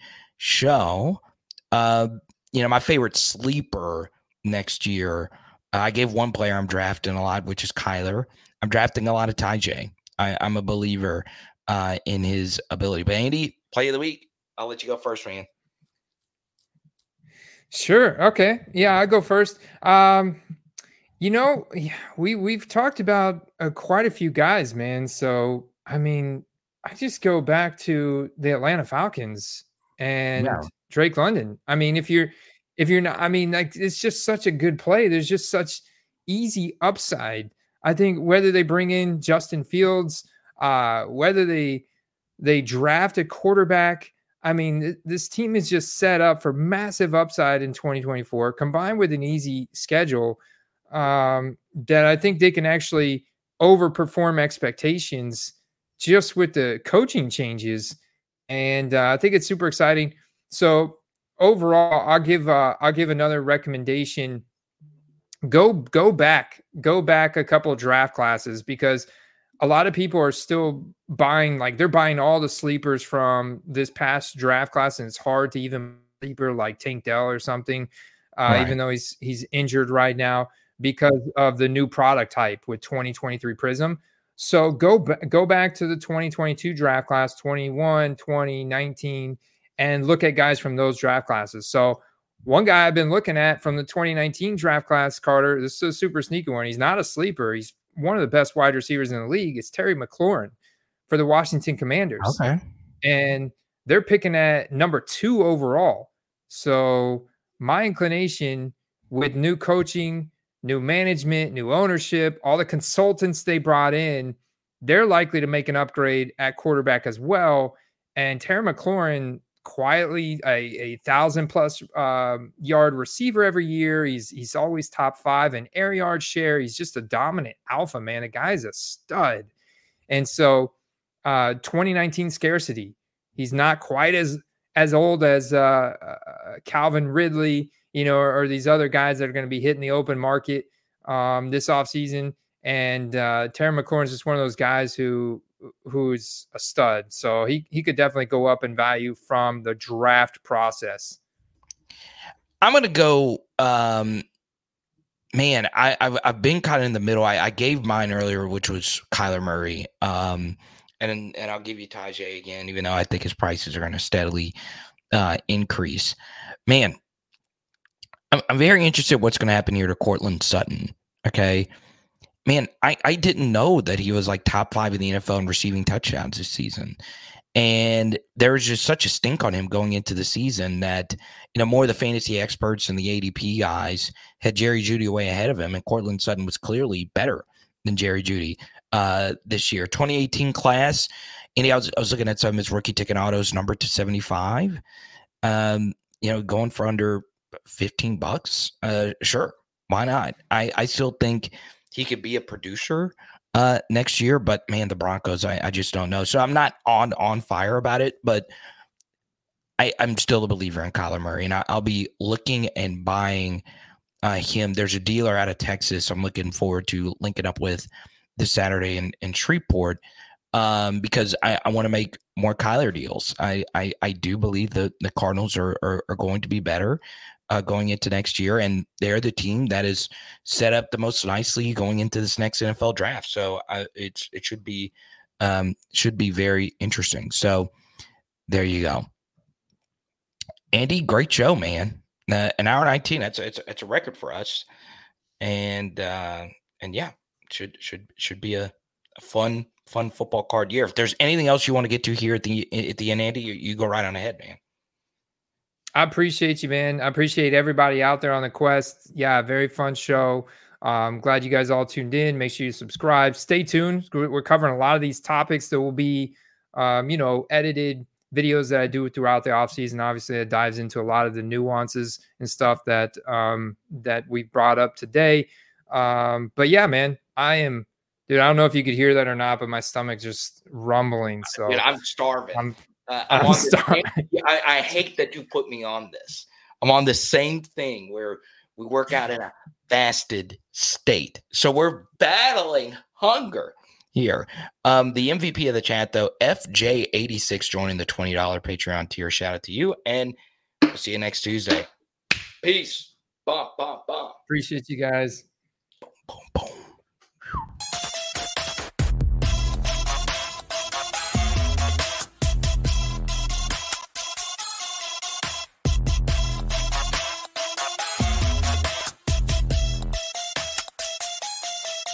show. Uh, you know, my favorite sleeper next year. I gave one player I'm drafting a lot, which is Kyler. I'm drafting a lot of Ty J. I, I'm a believer uh, in his ability. But Andy, play of the week. I'll let you go first, man.
Sure. Okay. Yeah, I go first. Um, you know, we we've talked about uh, quite a few guys, man. So I mean, I just go back to the Atlanta Falcons and
Yeah.
Drake London. I mean, if you're if you're not, I mean, like it's just such a good play. There's just such easy upside. I think whether they bring in Justin Fields, uh, whether they they draft a quarterback, I mean, th- this team is just set up for massive upside in twenty twenty-four, combined with an easy schedule um, that I think they can actually overperform expectations just with the coaching changes. And uh, I think it's super exciting. So overall, I'll give uh, I'll give another recommendation. Go go back, go back a couple of draft classes, because a lot of people are still buying, like they're buying all the sleepers from this past draft class, and it's hard to even sleeper like Tank Dell or something, uh,
Right.
even though he's he's injured right now because of the new product type with twenty twenty-three Prism. So go ba- go back to the twenty twenty-two draft class, twenty-one, twenty, nineteen, and look at guys from those draft classes. So one guy I've been looking at from the twenty nineteen draft class, Carter, this is a super sneaky one. He's not a sleeper. He's one of the best wide receivers in the league. It's Terry McLaurin for the Washington Commanders.
Okay.
And they're picking at number two overall. So my inclination with new coaching, new management, new ownership, all the consultants they brought in, they're likely to make an upgrade at quarterback as well. And Terry McLaurin, quietly a, a thousand plus um, yard receiver every year. He's he's always top five in air yard share. He's just a dominant alpha, man. The guy's a stud. And so uh, twenty nineteen scarcity. He's not quite as as old as uh, uh, Calvin Ridley, you know, or, or these other guys that are going to be hitting the open market um, this offseason. And uh, Terry McLaurin is just one of those guys who who's a stud. So he he could definitely go up in value from the draft process.
I'm going to go, um, man, I, I've, I've been kind of in the middle. I, I gave mine earlier, which was Kyler Murray. Um, and, and I'll give you Tajay again, even though I think his prices are going to steadily uh, increase. Man, I'm, I'm very interested in what's going to happen here to Courtland Sutton. Okay. Man, I, I didn't know that he was like top five in the N F L in receiving touchdowns this season. And there was just such a stink on him going into the season that, you know, more of the fantasy experts and the A D P guys had Jerry Jeudy way ahead of him. And Courtland Sutton was clearly better than Jerry Jeudy uh, this year. twenty eighteen class, and I was, I was looking at some of his rookie ticket autos numbered to seventy-five. Um, you know, going for under fifteen bucks. Uh, sure. Why not? I, I still think he could be a producer uh, next year, but man, the Broncos, I, I just don't know. So I'm not on on fire about it, but I, I'm still a believer in Kyler Murray, and I, I'll be looking and buying uh, him. There's a dealer out of Texas I'm looking forward to linking up with this Saturday in, in Shreveport um, because I, I want to make more Kyler deals. I, I, I do believe that the Cardinals are, are, are going to be better Uh, going into next year, and they're the team that is set up the most nicely going into this next N F L draft. So uh, it's it should be um, should be very interesting. So there you go, Andy. Great show, man. Uh, an hour nineteen. That's a, it's a, it's a record for us, and uh, and yeah, should should should be a, a fun fun football card year. If there's anything else you want to get to here at the at the end, Andy, you, you go right on ahead, man.
I appreciate you, man. I appreciate everybody out there on the quest. Yeah, very fun show. I'm um, glad you guys all tuned in. Make sure you subscribe. Stay tuned. We're covering a lot of these topics. There will be, um, you know, edited videos that I do throughout the offseason. Obviously, it dives into a lot of the nuances and stuff that um, that we brought up today. Um, but yeah, man, I am, dude. I don't know if you could hear that or not, but my stomach's just rumbling. So
dude, I'm starving.
I'm,
Uh, I'm
I'm
on this
sorry.
same, I, I hate that you put me on this. I'm on the same thing where we work out in a fasted state. So we're battling hunger here. Um, the M V P of the chat, though, F J eighty-six joining the twenty dollars Patreon tier. Shout out to you. And we'll see you next Tuesday. Peace. Bum, bum, bum.
Appreciate you guys.